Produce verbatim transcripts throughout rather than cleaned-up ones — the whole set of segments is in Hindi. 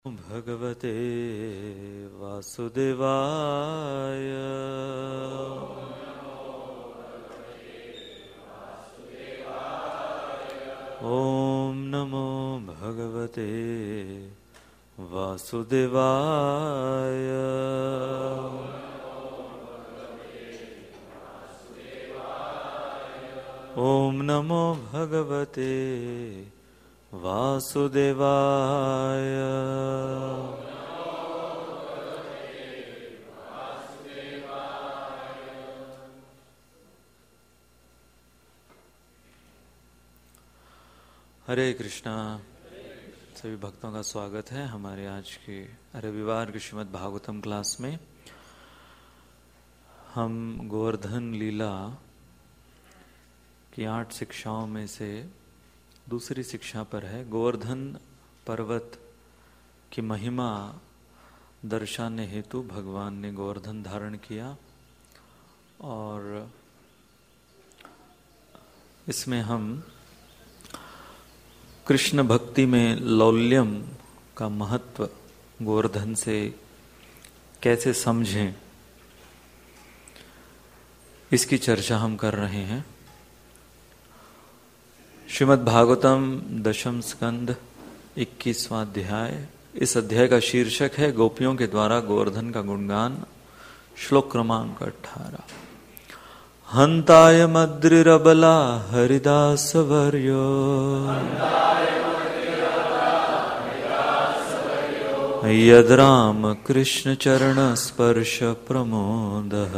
भगवते वासुदेवाय। ओम नमो भगवते वासुदेवाय। ओम नमो भगवते वासुदेवाय। हरे कृष्णा। सभी भक्तों का स्वागत है हमारे आज के रविवार के श्रीमद् भागवतम क्लास में। हम गोवर्धन लीला की आठ शिक्षाओं में से दूसरी शिक्षा पर है। गोवर्धन पर्वत की महिमा दर्शाने हेतु भगवान ने गोवर्धन धारण किया और इसमें हम कृष्ण भक्ति में लौल्यम का महत्व गोवर्धन से कैसे समझें, इसकी चर्चा हम कर रहे हैं। श्रीमद् भागवतम दशम स्कंद इक्कीसवां अध्याय। इस अध्याय का शीर्षक है गोपियों के द्वारा गोवर्धन का गुणगान। श्लोक क्रमांक अठारह। हंताय मद्रिरबला हरिदास वर्यो यद राम कृष्ण चरण स्पर्श प्रमोदः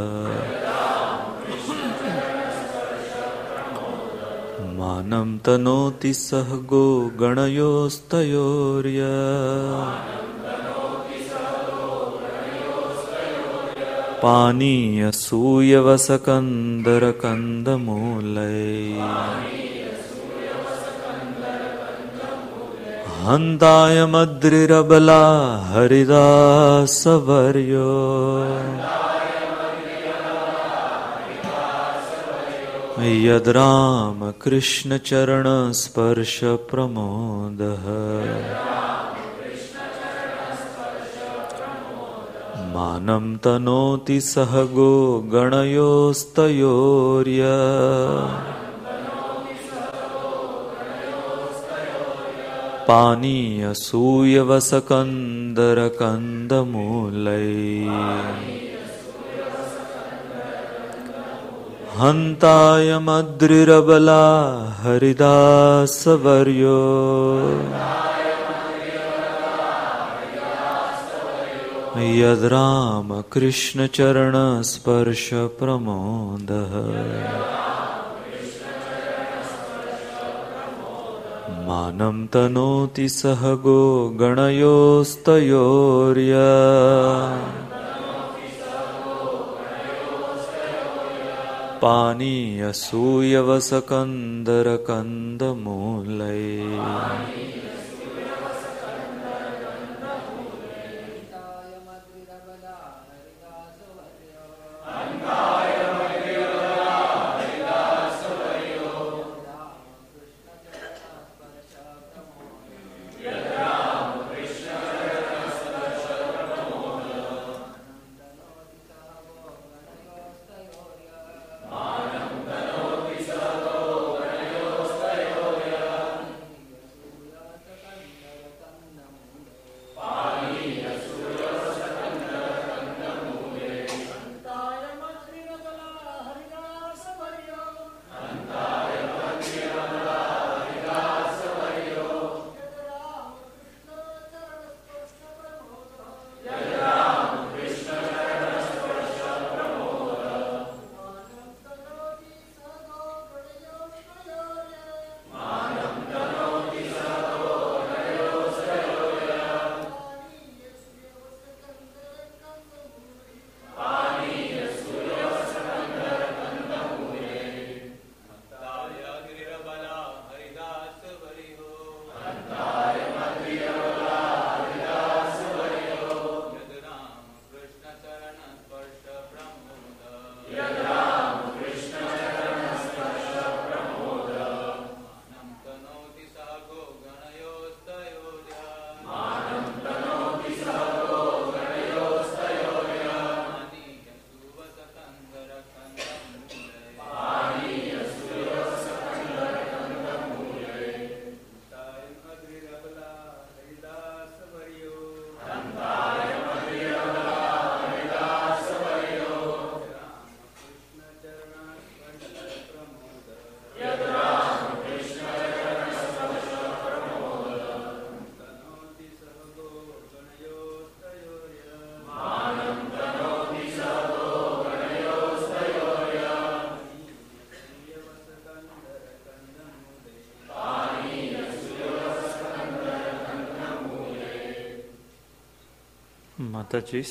मानं तनोति सह गो गणयोस्तयोर्य पानीय सूयवसकंदर कंदमूलै हंताय मद्रिरबला हरिदास वर्यो यद राम कृष्ण चरण स्पर्श प्रमोदः मानं तनोति सह गो गणयोस्तयोर्य पानीय सूयवसकंदर कंदमूलै हंताय मद्रिरबला हरिदास वर्यो यद राम कृष्ण चरण स्पर्श प्रमोदः मानं तनोति सह गो गणयोस्तयोर्य पानीय सूयवसकंदर कंदमूलै माता जी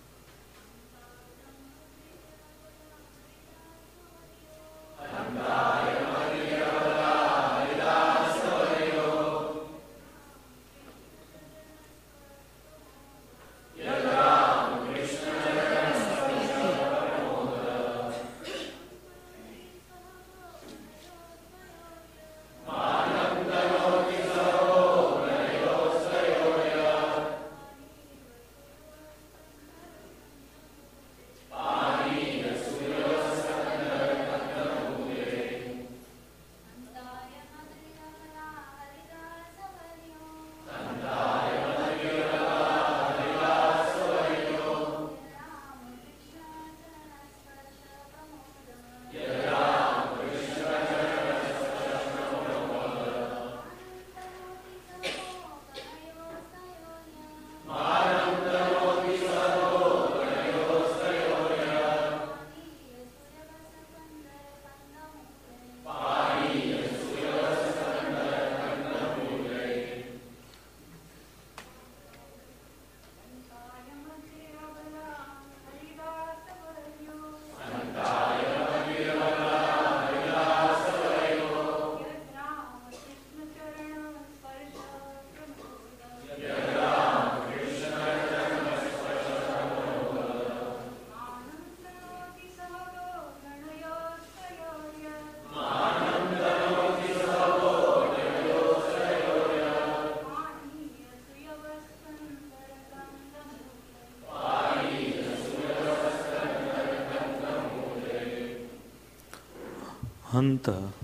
हंत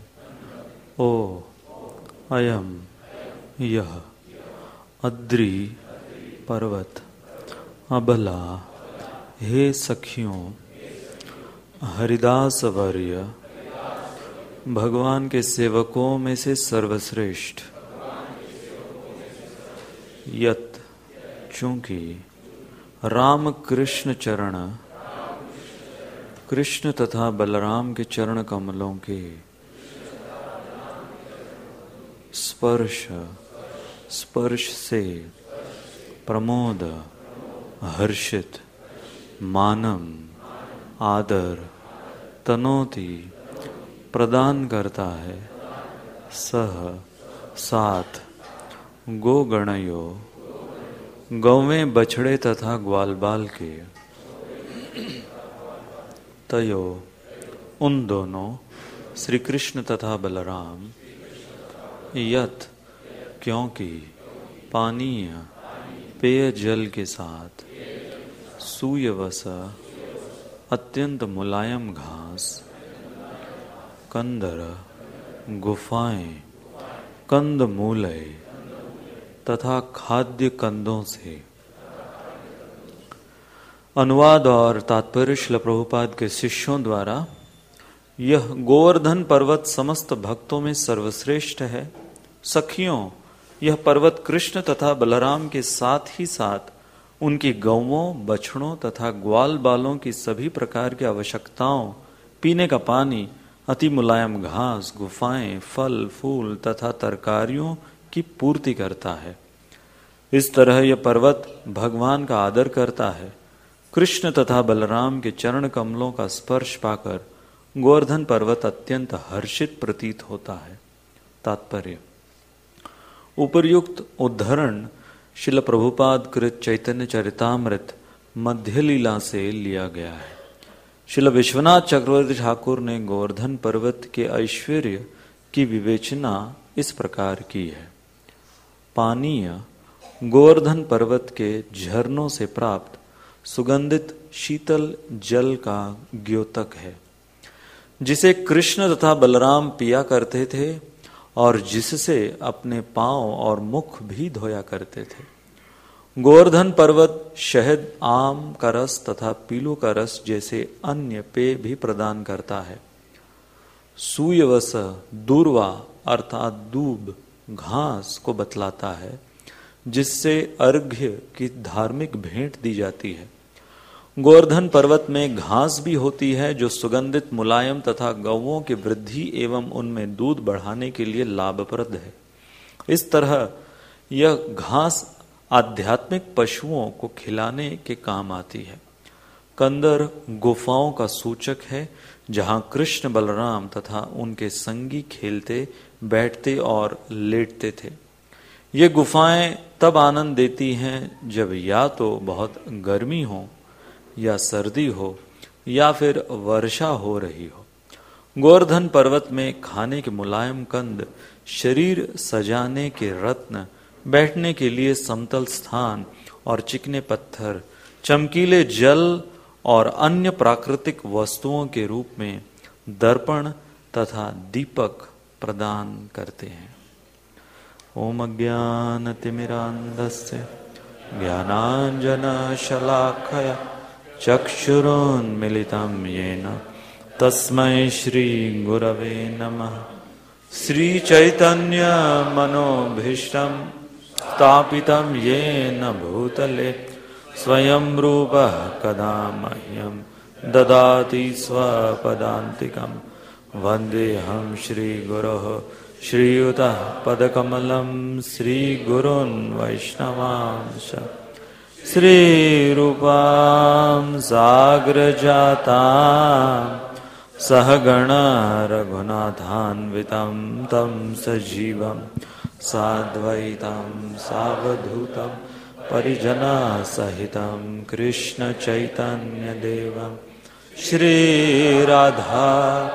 ओ अयम यह अद्रि पर्वत अबला हे सखियों हरिदास वर्य भगवान के सेवकों में से सर्वश्रेष्ठ यत चूंकि राम कृष्ण चरण कृष्ण तथा बलराम के चरण कमलों के स्पर्श स्पर्श से प्रमोद हर्षित मानम आदर तनोति प्रदान करता है सह साथ गोगणयो गौवें बछड़े तथा ग्वालबाल के तयो उन दोनों श्री कृष्ण तथा बलराम यत क्योंकि पानीय पेय जल के साथ सूयवस अत्यंत मुलायम घास कंदर गुफाएं कंद मूलय तथा खाद्य कंदों से। अनुवाद और तात्पर्य श्रील प्रभुपाद के शिष्यों द्वारा यह गोवर्धन पर्वत समस्त भक्तों में सर्वश्रेष्ठ है। सखियों, यह पर्वत कृष्ण तथा बलराम के साथ ही साथ उनकी गौवों बछड़ों तथा ग्वाल बालों की सभी प्रकार की आवश्यकताओं, पीने का पानी, अति मुलायम घास, गुफाएं, फल फूल तथा तरकारियों की पूर्ति करता है। इस तरह यह पर्वत भगवान का आदर करता है। कृष्ण तथा बलराम के चरण कमलों का स्पर्श पाकर गोवर्धन पर्वत अत्यंत हर्षित प्रतीत होता है। तात्पर्य: उपर्युक्त उद्धरण श्रील प्रभुपाद कृत चैतन्य चरितामृत मध्य लीला से लिया गया है। श्रील विश्वनाथ चक्रवर्ती ठाकुर ने गोवर्धन पर्वत के ऐश्वर्य की विवेचना इस प्रकार की है। पानीय गोवर्धन पर्वत के झरनों से प्राप्त सुगंधित शीतल जल का द्योतक है, जिसे कृष्ण तथा बलराम पिया करते थे और जिससे अपने पांव और मुख भी धोया करते थे। गोवर्धन पर्वत शहद, आम का रस तथा पीलू का रस जैसे अन्य पेय भी प्रदान करता है। सूयवस दूर्वा अर्थात दूब घास को बतलाता है, जिससे अर्घ्य की धार्मिक भेंट दी जाती है। गोवर्धन पर्वत में घास भी होती है जो सुगंधित मुलायम तथा गौओं की वृद्धि एवं उनमें दूध बढ़ाने के लिए लाभप्रद है। इस तरह यह घास आध्यात्मिक पशुओं को खिलाने के काम आती है। कंदर गुफाओं का सूचक है जहां कृष्ण बलराम तथा उनके संगी खेलते, बैठते और लेटते थे। ये गुफाएं तब आनंद देती हैं जब या तो बहुत गर्मी हो या सर्दी हो या फिर वर्षा हो रही हो। गोवर्धन पर्वत में खाने के मुलायम कंद, शरीर सजाने के रत्न, बैठने के लिए समतल स्थान और चिकने पत्थर, चमकीले जल और अन्य प्राकृतिक वस्तुओं के रूप में दर्पण तथा दीपक प्रदान करते हैं। ओम अज्ञानतिमिरान्धस्य ज्ञानाञ्जनशलाखया चक्षुरुन्मिलितं येन तस्मै श्रीगुरवे नमः। श्रीचैतन्यमनोभीष्टं स्थापितं येन भूतले स्वयं रूपः कदा मह्यं ददाति स्वपदान्तिकं। वन्देऽहं श्रीगुरोः श्रीयुतः पदकमलं श्रीगुरून् वैष्णवांश श्रीरूपां साग्रजातां सहगण रघुनाथान्वितं तं सजीवं साद्वैतं सावधूतं परिजनसहितं कृष्णचैतन्यदेवं श्रीराधा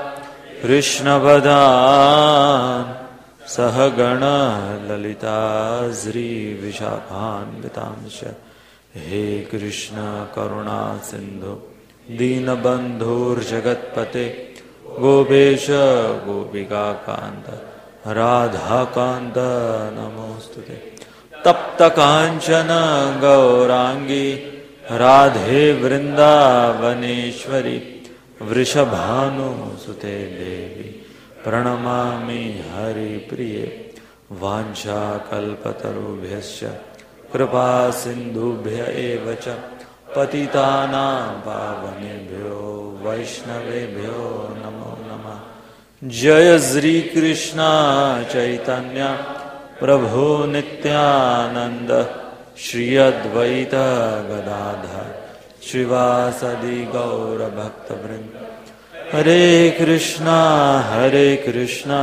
कृष्णपदान् सहगण ललिता श्रीविशाखान्वितांश। हे कृष्ण करुणा सिंधु दीनबन्धुर्जगत्पते गोपेश गोपिका कांत राधाकांत नमोस्तुते। तप्त कांचन गौरांगी राधे वृंदावनेश्वरी वृषभानुसुते देवी प्रणमामि हरिप्रिये। वाञ्छाकल्पतरुभ्यश्च कृपा सिन्धुभ्य एव च पतितानां पावनेभ्यो वैष्णवेभ्यो नमो नमः। जय श्री कृष्ण चैतन्य प्रभु नित्यानंद श्री अद्वैत गदाधर श्रीवासदि गौर भक्तवृंद। हरे कृष्णा हरे कृष्णा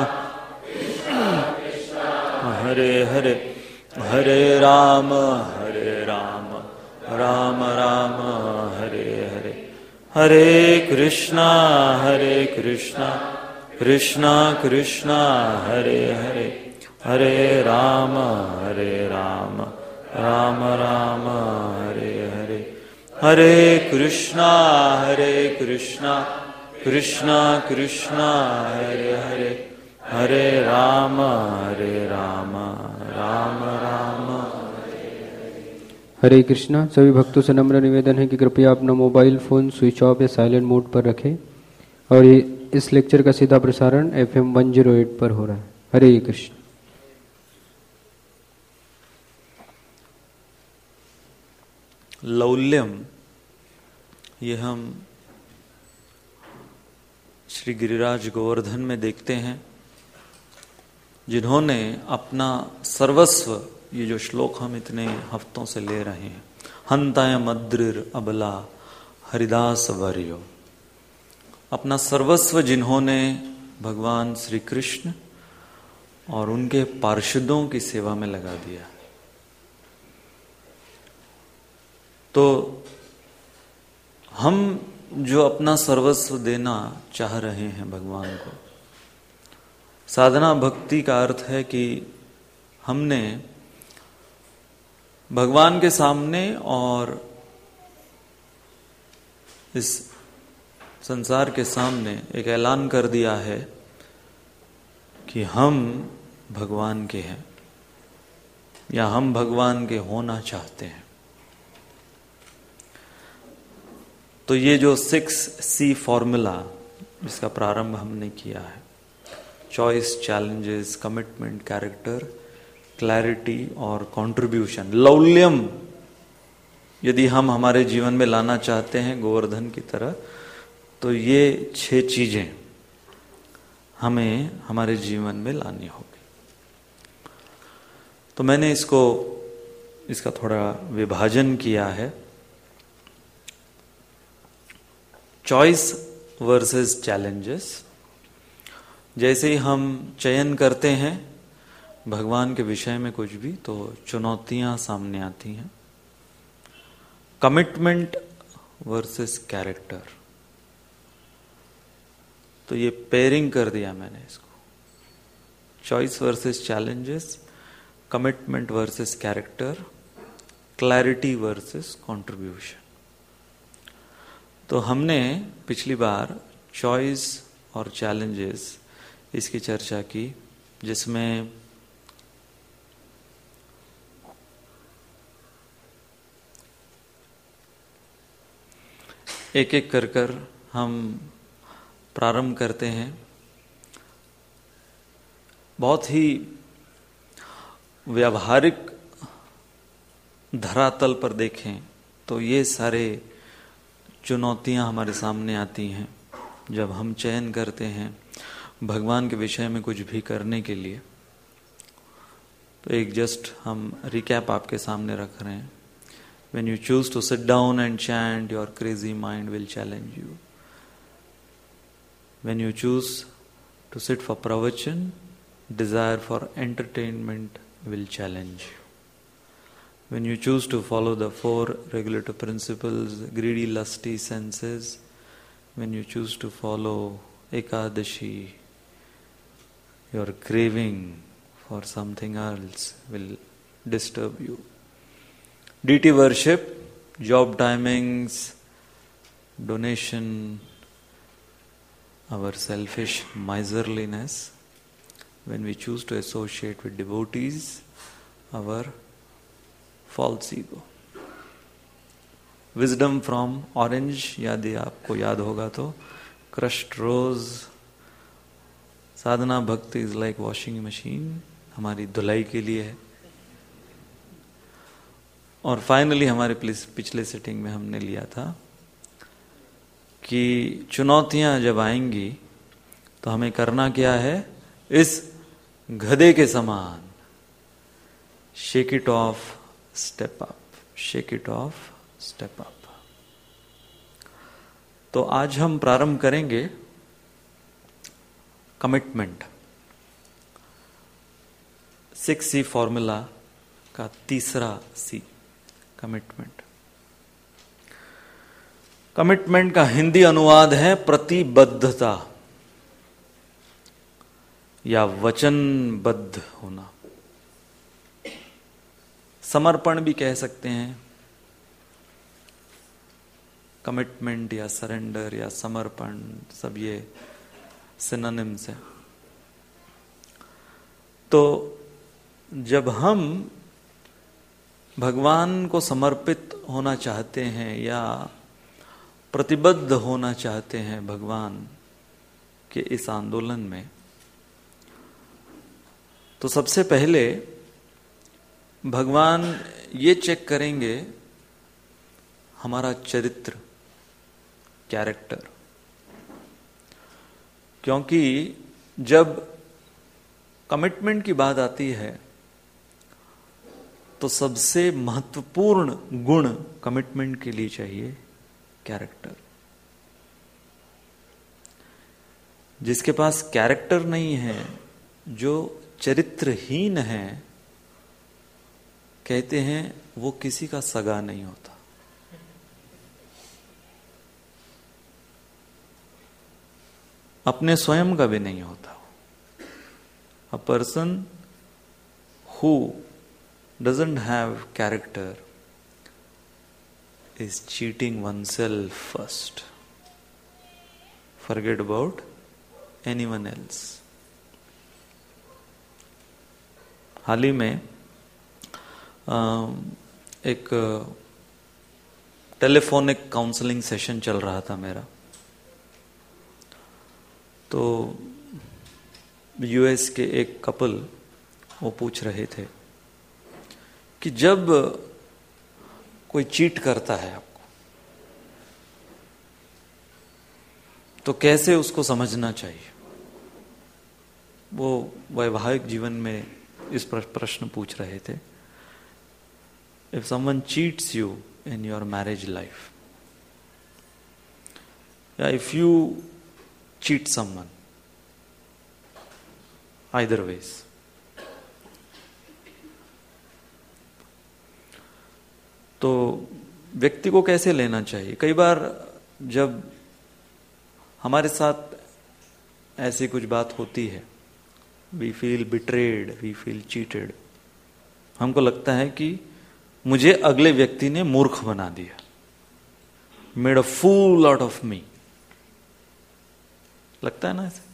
हरे हरे हरे राम हरे राम राम राम हरे हरे। हरे कृष्णा हरे कृष्णा कृष्णा कृष्णा हरे हरे हरे राम हरे राम राम राम हरे हरे। हरे कृष्णा हरे कृष्णा कृष्णा कृष्णा हरे हरे हरे राम हरे राम राम राम। हरे कृष्णा। सभी भक्तों से नम्र निवेदन है कि कृपया अपना मोबाइल फोन स्विच ऑफ या साइलेंट मोड पर रखें और ये इस लेक्चर का सीधा प्रसारण F M one zero eight पर हो रहा है। हरे कृष्ण। लौल्यम, ये हम श्री गिरिराज गोवर्धन में देखते हैं, जिन्होंने अपना सर्वस्व, ये जो श्लोक हम इतने हफ्तों से ले रहे हैं, हंताय मद्रिर अबला हरिदास वर्यो, अपना सर्वस्व जिन्होंने भगवान श्री कृष्ण और उनके पार्षदों की सेवा में लगा दिया। तो हम जो अपना सर्वस्व देना चाह रहे हैं भगवान को, साधना भक्ति का अर्थ है कि हमने भगवान के सामने और इस संसार के सामने एक ऐलान कर दिया है कि हम भगवान के हैं या हम भगवान के होना चाहते हैं। तो ये जो सिक्स सी फॉर्मूला, इसका प्रारंभ हमने किया है, choice, challenges, commitment, character, clarity और कंट्रीब्यूशन, लौल्यम, यदि हम हमारे जीवन में लाना चाहते हैं गोवर्धन की तरह, तो ये छह चीजें हमें हमारे जीवन में लानी होगी। तो मैंने इसको इसका थोड़ा विभाजन किया है। Choice versus challenges. जैसे ही हम चयन करते हैं भगवान के विषय में कुछ भी, तो चुनौतियां सामने आती हैं। कमिटमेंट वर्सेस कैरेक्टर, तो ये पेयरिंग कर दिया मैंने इसको। Choice versus challenges, commitment versus character, clarity versus contribution. तो हमने पिछली बार चॉइस और चैलेंजेस इसकी चर्चा की, जिसमें एक एक कर कर हम प्रारंभ करते हैं। बहुत ही व्यावहारिक धरातल पर देखें तो ये सारे चुनौतियां हमारे सामने आती हैं जब हम चयन करते हैं भगवान के विषय में कुछ भी करने के लिए। तो एक जस्ट हम रिकैप आपके सामने रख रहे हैं। When you choose to sit down and chant, your crazy mind will challenge you. When you choose to sit for pravachan, desire for entertainment will challenge you. When you choose to follow the four regulative principles, greedy, lusty senses, when you choose to follow Ekadashi, your craving for something else will disturb you. Deity worship, job timings, donation, our selfish miserliness. When we choose to associate with devotees, our false ego. Wisdom from orange, यदि आपको याद होगा तो, crushed rose. साधना भक्ति is like washing machine, हमारी धुलाई के लिए है। और फाइनली हमारे पिछले सेटिंग में हमने लिया था कि चुनौतियां जब आएंगी तो हमें करना क्या है, इस गधे के समान shake it off step up, shake it off step up. तो आज हम प्रारंभ करेंगे कमिटमेंट, सिक्स सी फॉर्मूला का तीसरा सी, कमिटमेंट। कमिटमेंट का हिंदी अनुवाद है प्रतिबद्धता या वचनबद्ध होना। समर्पण भी कह सकते हैं, कमिटमेंट या सरेंडर या समर्पण, सब ये सिनोनिम्स है। तो जब हम भगवान को समर्पित होना चाहते हैं या प्रतिबद्ध होना चाहते हैं भगवान के इस आंदोलन में, तो सबसे पहले भगवान ये चेक करेंगे हमारा चरित्र, कैरेक्टर। क्योंकि जब कमिटमेंट की बात आती है तो सबसे महत्वपूर्ण गुण कमिटमेंट के लिए चाहिए कैरेक्टर। जिसके पास कैरेक्टर नहीं है, जो चरित्रहीन है, कहते हैं वो किसी का सगा नहीं होता। अपने स्वयं का भी नहीं होता। A person who doesn't have character is cheating oneself first. Forget about anyone else. हाल ही में एक टेलीफोनिक काउंसलिंग सेशन चल रहा था मेरा। तो यूएस के एक कपल वो पूछ रहे थे कि जब कोई चीट करता है आपको तो कैसे उसको समझना चाहिए। वो वैवाहिक जीवन में इस प्रश्न पूछ रहे थे। if someone cheats you in your marriage life, yeah, if you cheat someone, either ways, तो व्यक्ति को कैसे लेना चाहिए? कई बार जब हमारे साथ ऐसी कुछ बात होती है, we feel betrayed, we feel cheated, हमको लगता है कि मुझे अगले व्यक्ति ने मूर्ख बना दिया, made a fool out of me, लगता है ना ऐसे?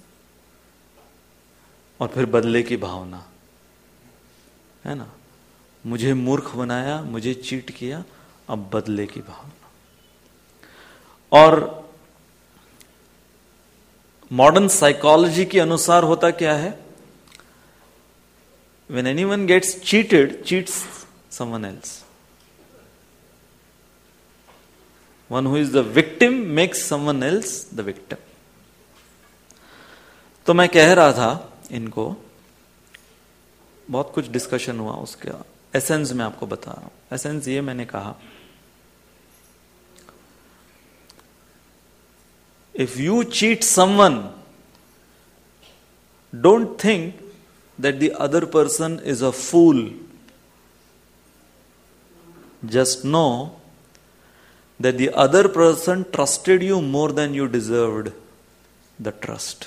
और फिर बदले की भावना है ना, मुझे मूर्ख बनाया, मुझे चीट किया, अब बदले की भावना। और मॉडर्न साइकोलॉजी के अनुसार होता क्या है? When anyone gets cheated, cheats someone else. One who is the victim makes someone else the victim. तो मैं कह रहा था इनको, बहुत कुछ डिस्कशन हुआ, उसके एसेंस में आपको बता रहा हूं। एसेंस ये मैंने कहा, if you cheat someone, don't think that the other person is a fool. Just know that the other person trusted you more than you deserved the trust.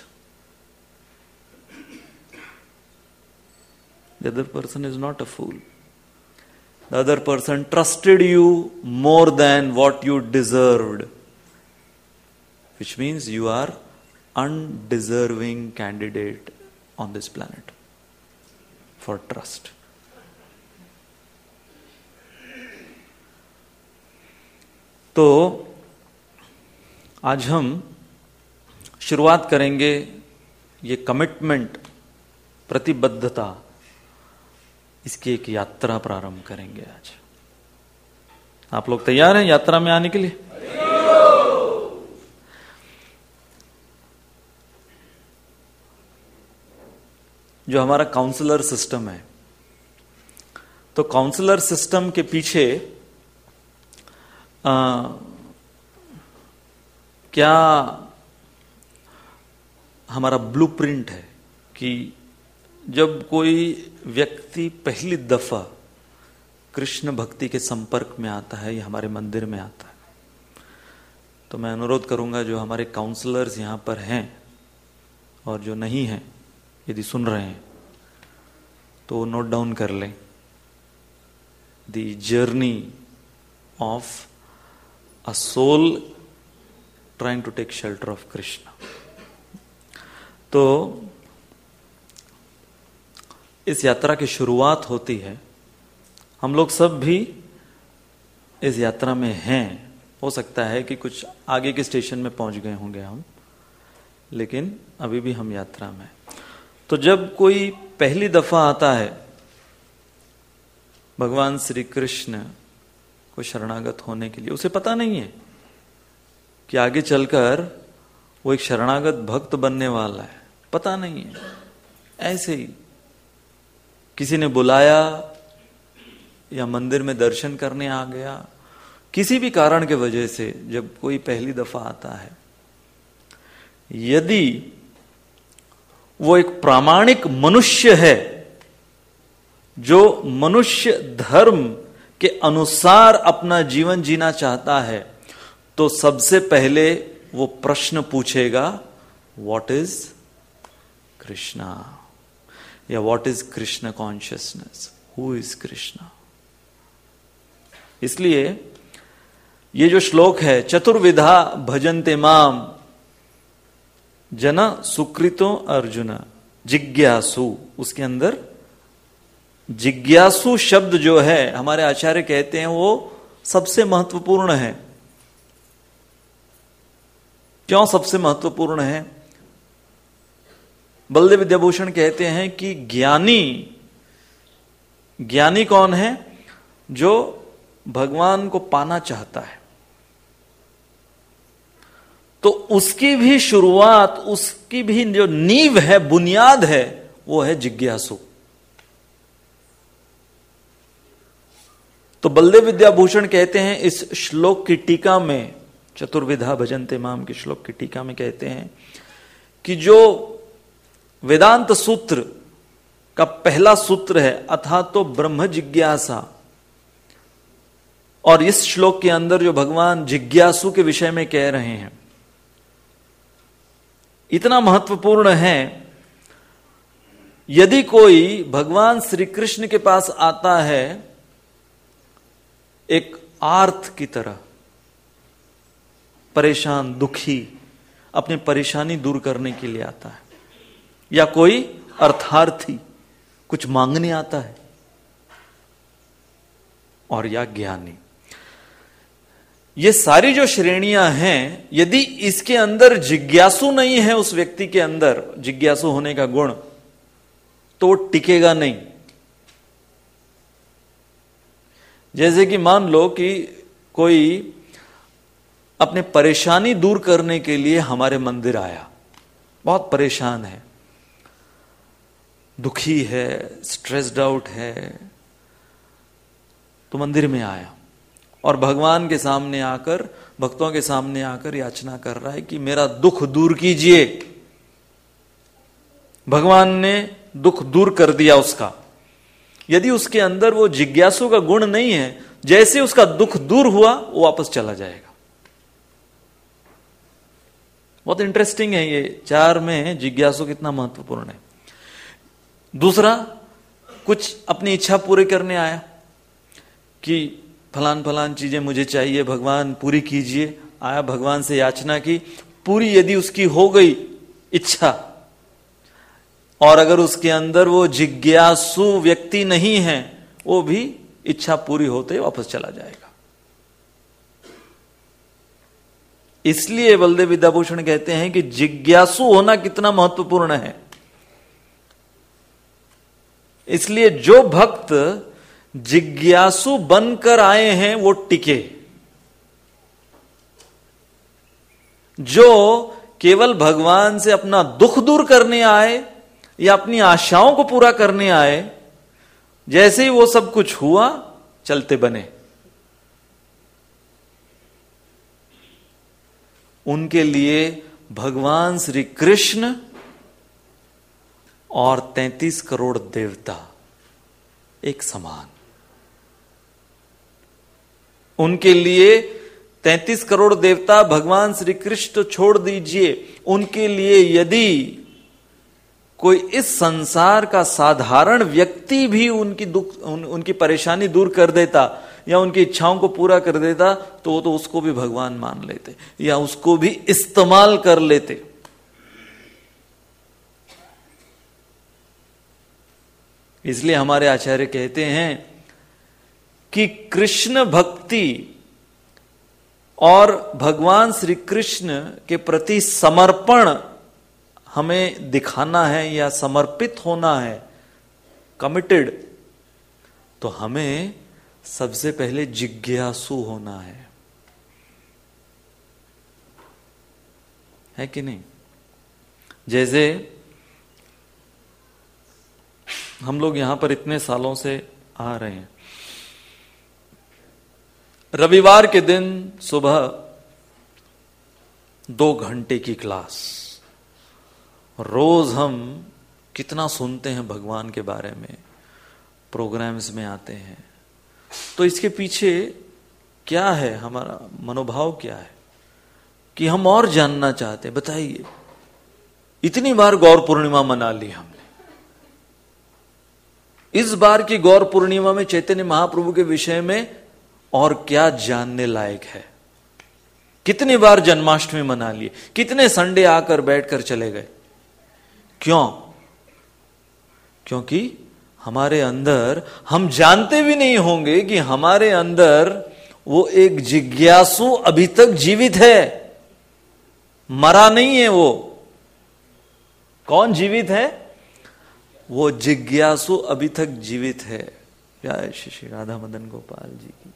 The other person is not a fool. The other person trusted you more than what you deserved, which means you are undeserving candidate on this planet for trust. तो आज हम शुरुआत करेंगे, ये कमिटमेंट, प्रतिबद्धता, इसकी एक यात्रा प्रारंभ करेंगे आज। आप लोग तैयार हैं यात्रा में आने के लिए? जो हमारा काउंसलर सिस्टम है, तो काउंसलर सिस्टम के पीछे आ, क्या हमारा ब्लूप्रिंट है कि जब कोई व्यक्ति पहली दफा कृष्ण भक्ति के संपर्क में आता है या हमारे मंदिर में आता है, तो मैं अनुरोध करूंगा जो हमारे काउंसलर्स यहां पर हैं और जो नहीं हैं, यदि सुन रहे हैं तो नोट डाउन कर लें, the journey of a soul trying to take shelter of Krishna. तो इस यात्रा की शुरुआत होती है, हम लोग सब भी इस यात्रा में हैं। हो सकता है कि कुछ आगे के स्टेशन में पहुंच गए होंगे हम, लेकिन अभी भी हम यात्रा में। तो जब कोई पहली दफा आता है भगवान श्री कृष्ण को शरणागत होने के लिए, उसे पता नहीं है कि आगे चलकर वो एक शरणागत भक्त बनने वाला है, पता नहीं है। ऐसे ही किसी ने बुलाया या मंदिर में दर्शन करने आ गया, किसी भी कारण के वजह से जब कोई पहली दफा आता है, यदि वो एक प्रामाणिक मनुष्य है जो मनुष्य धर्म के अनुसार अपना जीवन जीना चाहता है, तो सबसे पहले वो प्रश्न पूछेगा, व्हाट इज कृष्णा, या what is Krishna consciousness, who is Krishna. इसलिए ये जो श्लोक है, चतुर्विधा भजन्ते माम जना सुकृतो अर्जुन जिज्ञासु, उसके अंदर जिज्ञासु शब्द जो है हमारे आचार्य कहते हैं वो सबसे महत्वपूर्ण है। क्यों सबसे महत्वपूर्ण है? बलदेव विद्याभूषण कहते हैं कि ज्ञानी ज्ञानी कौन है? जो भगवान को पाना चाहता है। तो उसकी भी शुरुआत, उसकी भी जो नींव है, बुनियाद है, वो है जिज्ञासु। तो बलदेव विद्याभूषण कहते हैं इस श्लोक की टीका में, चतुर्विधा भजन्ते माम की श्लोक की टीका में कहते हैं कि जो वेदांत सूत्र का पहला सूत्र है अथा तो ब्रह्म जिज्ञासा, और इस श्लोक के अंदर जो भगवान जिज्ञासु के विषय में कह रहे हैं इतना महत्वपूर्ण है। यदि कोई भगवान श्री कृष्ण के पास आता है एक आर्त की तरह, परेशान दुखी, अपनी परेशानी दूर करने के लिए आता है, या कोई अर्थार्थी कुछ मांगने आता है, और या ज्ञानी, ये सारी जो श्रेणियां हैं, यदि इसके अंदर जिज्ञासु नहीं है, उस व्यक्ति के अंदर जिज्ञासु होने का गुण, तो टिकेगा नहीं। जैसे कि मान लो कि कोई अपने परेशानी दूर करने के लिए हमारे मंदिर आया, बहुत परेशान है, दुखी है, स्ट्रेस्ड आउट है, तो मंदिर में आया और भगवान के सामने आकर, भक्तों के सामने आकर याचना कर रहा है कि मेरा दुख दूर कीजिए। भगवान ने दुख दूर कर दिया उसका। यदि उसके अंदर वो जिज्ञासु का गुण नहीं है, जैसे उसका दुख दूर हुआ वो वापस चला जाएगा। बहुत इंटरेस्टिंग है ये चार में जिज्ञासु कितना महत्वपूर्ण है। दूसरा, कुछ अपनी इच्छा पूरी करने आया कि फलान फलान चीजें मुझे चाहिए, भगवान पूरी कीजिए। आया, भगवान से याचना की, पूरी यदि उसकी हो गई इच्छा, और अगर उसके अंदर वो जिज्ञासु व्यक्ति नहीं है, वो भी इच्छा पूरी होते वापस चला जाएगा। इसलिए बलदेव विद्याभूषण कहते हैं कि जिज्ञासु होना कितना महत्वपूर्ण है। इसलिए जो भक्त जिज्ञासु बनकर आए हैं वो टिके। जो केवल भगवान से अपना दुख दूर करने आए या अपनी आशाओं को पूरा करने आए, जैसे ही वो सब कुछ हुआ चलते बने, उनके लिए भगवान श्री कृष्ण और तैंतीस करोड़ देवता एक समान। उनके लिए तैंतीस करोड़ देवता, भगवान श्री कृष्ण तो छोड़ दीजिए, उनके लिए यदि कोई इस संसार का साधारण व्यक्ति भी उनकी दुख उन, उनकी परेशानी दूर कर देता या उनकी इच्छाओं को पूरा कर देता, तो वो तो उसको भी भगवान मान लेते या उसको भी इस्तेमाल कर लेते। इसलिए हमारे आचार्य कहते हैं कि कृष्ण भक्ति और भगवान श्री कृष्ण के प्रति समर्पण हमें दिखाना है या समर्पित होना है, कमिटेड, तो हमें सबसे पहले जिज्ञासु होना है, है कि नहीं? जैसे हम लोग यहां पर इतने सालों से आ रहे हैं, रविवार के दिन सुबह दो घंटे की क्लास, रोज हम कितना सुनते हैं भगवान के बारे में, प्रोग्राम्स में आते हैं, तो इसके पीछे क्या है, हमारा मनोभाव क्या है कि हम और जानना चाहते हैं। बताइए, इतनी बार गौर पूर्णिमा मना ली हमने, इस बार की गौर पूर्णिमा में चैतन्य महाप्रभु के विषय में और क्या जानने लायक है? कितनी बार जन्माष्टमी मना लिए, कितने संडे आकर बैठकर चले गए। क्यों? क्योंकि हमारे अंदर, हम जानते भी नहीं होंगे कि हमारे अंदर वो एक जिज्ञासु अभी तक जीवित है, मरा नहीं है। वो कौन जीवित है? वो जिज्ञासु अभी तक जीवित है। जय श्री राधा मदन गोपाल जी की।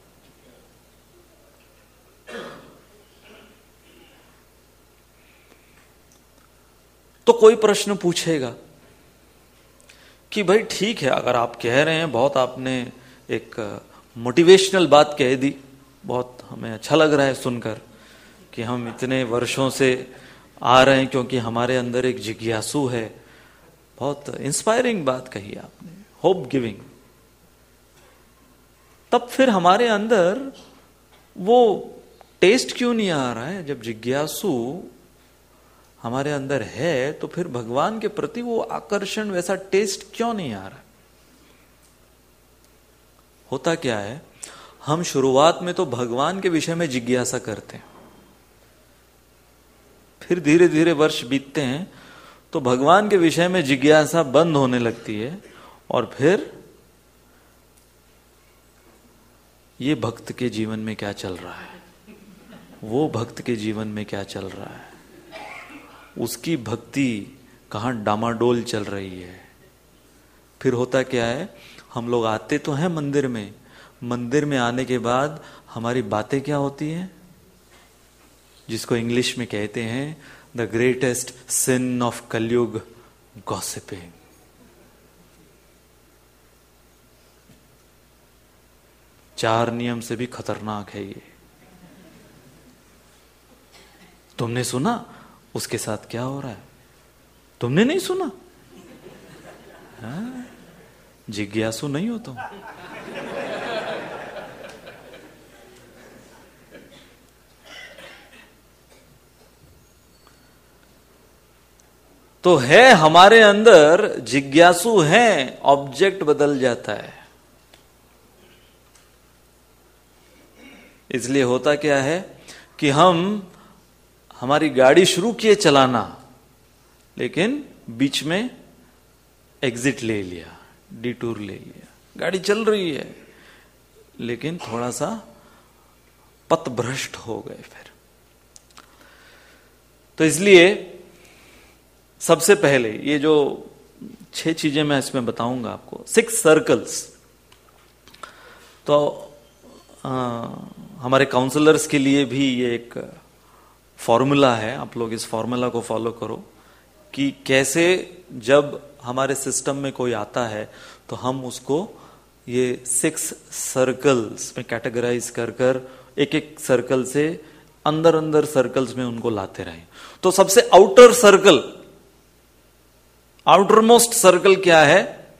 तो कोई प्रश्न पूछेगा कि भाई ठीक है, अगर आप कह रहे हैं, बहुत आपने एक मोटिवेशनल बात कह दी, बहुत हमें अच्छा लग रहा है सुनकर कि हम इतने वर्षों से आ रहे हैं क्योंकि हमारे अंदर एक जिज्ञासु है। बहुत इंस्पायरिंग बात कही आपने, होप गिविंग। तब फिर हमारे अंदर वो टेस्ट क्यों नहीं आ रहा है? जब जिज्ञासु हमारे अंदर है तो फिर भगवान के प्रति वो आकर्षण, वैसा टेस्ट क्यों नहीं आ रहा? होता क्या है, हम शुरुआत में तो भगवान के विषय में जिज्ञासा करते हैं, फिर धीरे धीरे वर्ष बीतते हैं तो भगवान के विषय में जिज्ञासा बंद होने लगती है, और फिर ये भक्त के जीवन में क्या चल रहा है, वो भक्त के जीवन में क्या चल रहा है, उसकी भक्ति कहां डामाडोल चल रही है। फिर होता क्या है, हम लोग आते तो हैं मंदिर में, मंदिर में आने के बाद हमारी बातें क्या होती हैं, जिसको इंग्लिश में कहते हैं the greatest sin of Kaliyuga, gossiping. चार नियम से भी खतरनाक है ये। तुमने सुना उसके साथ क्या हो रहा है? तुमने नहीं सुना? हाँ? जिज्ञासु नहीं हो तुम। तो है हमारे अंदर जिज्ञासु हैं, ऑब्जेक्ट बदल जाता है। इसलिए होता क्या है कि हम हमारी गाड़ी शुरू किए चलाना, लेकिन बीच में एग्जिट ले लिया, डिटूर ले लिया, गाड़ी चल रही है लेकिन थोड़ा सा पथभ्रष्ट हो गए फिर। तो इसलिए सबसे पहले ये जो छह चीजें मैं इसमें बताऊंगा आपको, सिक्स सर्कल्स। तो आ, हमारे काउंसलर्स के लिए भी ये एक फॉर्मूला है, आप लोग इस फॉर्मूला को फॉलो करो कि कैसे जब हमारे सिस्टम में कोई आता है तो हम उसको ये सिक्स सर्कल्स में कैटेगराइज कर कर एक एक सर्कल से अंदर अंदर सर्कल्स में उनको लाते रहें। तो सबसे outer circle, outermost circle क्या है?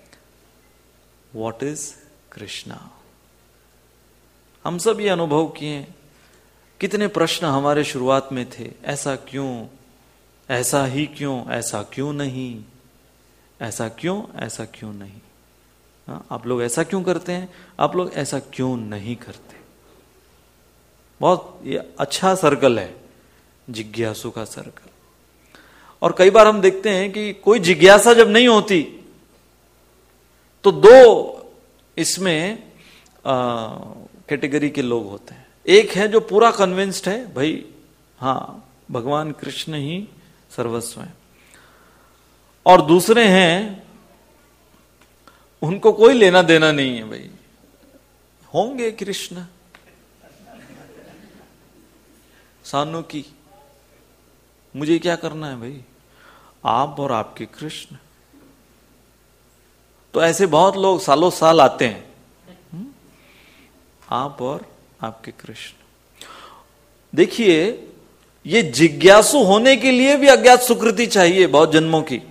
What is Krishna. हम सब ये अनुभव किए, कितने प्रश्न हमारे शुरुआत में थे, ऐसा क्यों, ऐसा ही क्यों, ऐसा क्यों नहीं, ऐसा क्यों, ऐसा क्यों नहीं। हाँ, आप लोग ऐसा क्यों करते हैं, आप लोग ऐसा क्यों नहीं करते। बहुत ये अच्छा सर्कल है, जिज्ञासु का सर्कल। और कई बार हम देखते हैं कि कोई जिज्ञासा जब नहीं होती तो दो इसमें कैटेगरी के लोग होते हैं। एक है जो पूरा कन्विंस्ड है, भाई हाँ भगवान कृष्ण ही सर्वस्व है, और दूसरे हैं उनको कोई लेना देना नहीं है, भाई होंगे कृष्ण सानू की, मुझे क्या करना है भाई, आप और आपके कृष्ण। तो ऐसे बहुत लोग सालों साल आते हैं, आप और आपके कृष्ण। देखिए ये जिज्ञासु होने के लिए भी अज्ञात सुकृति चाहिए बहुत जन्मों की।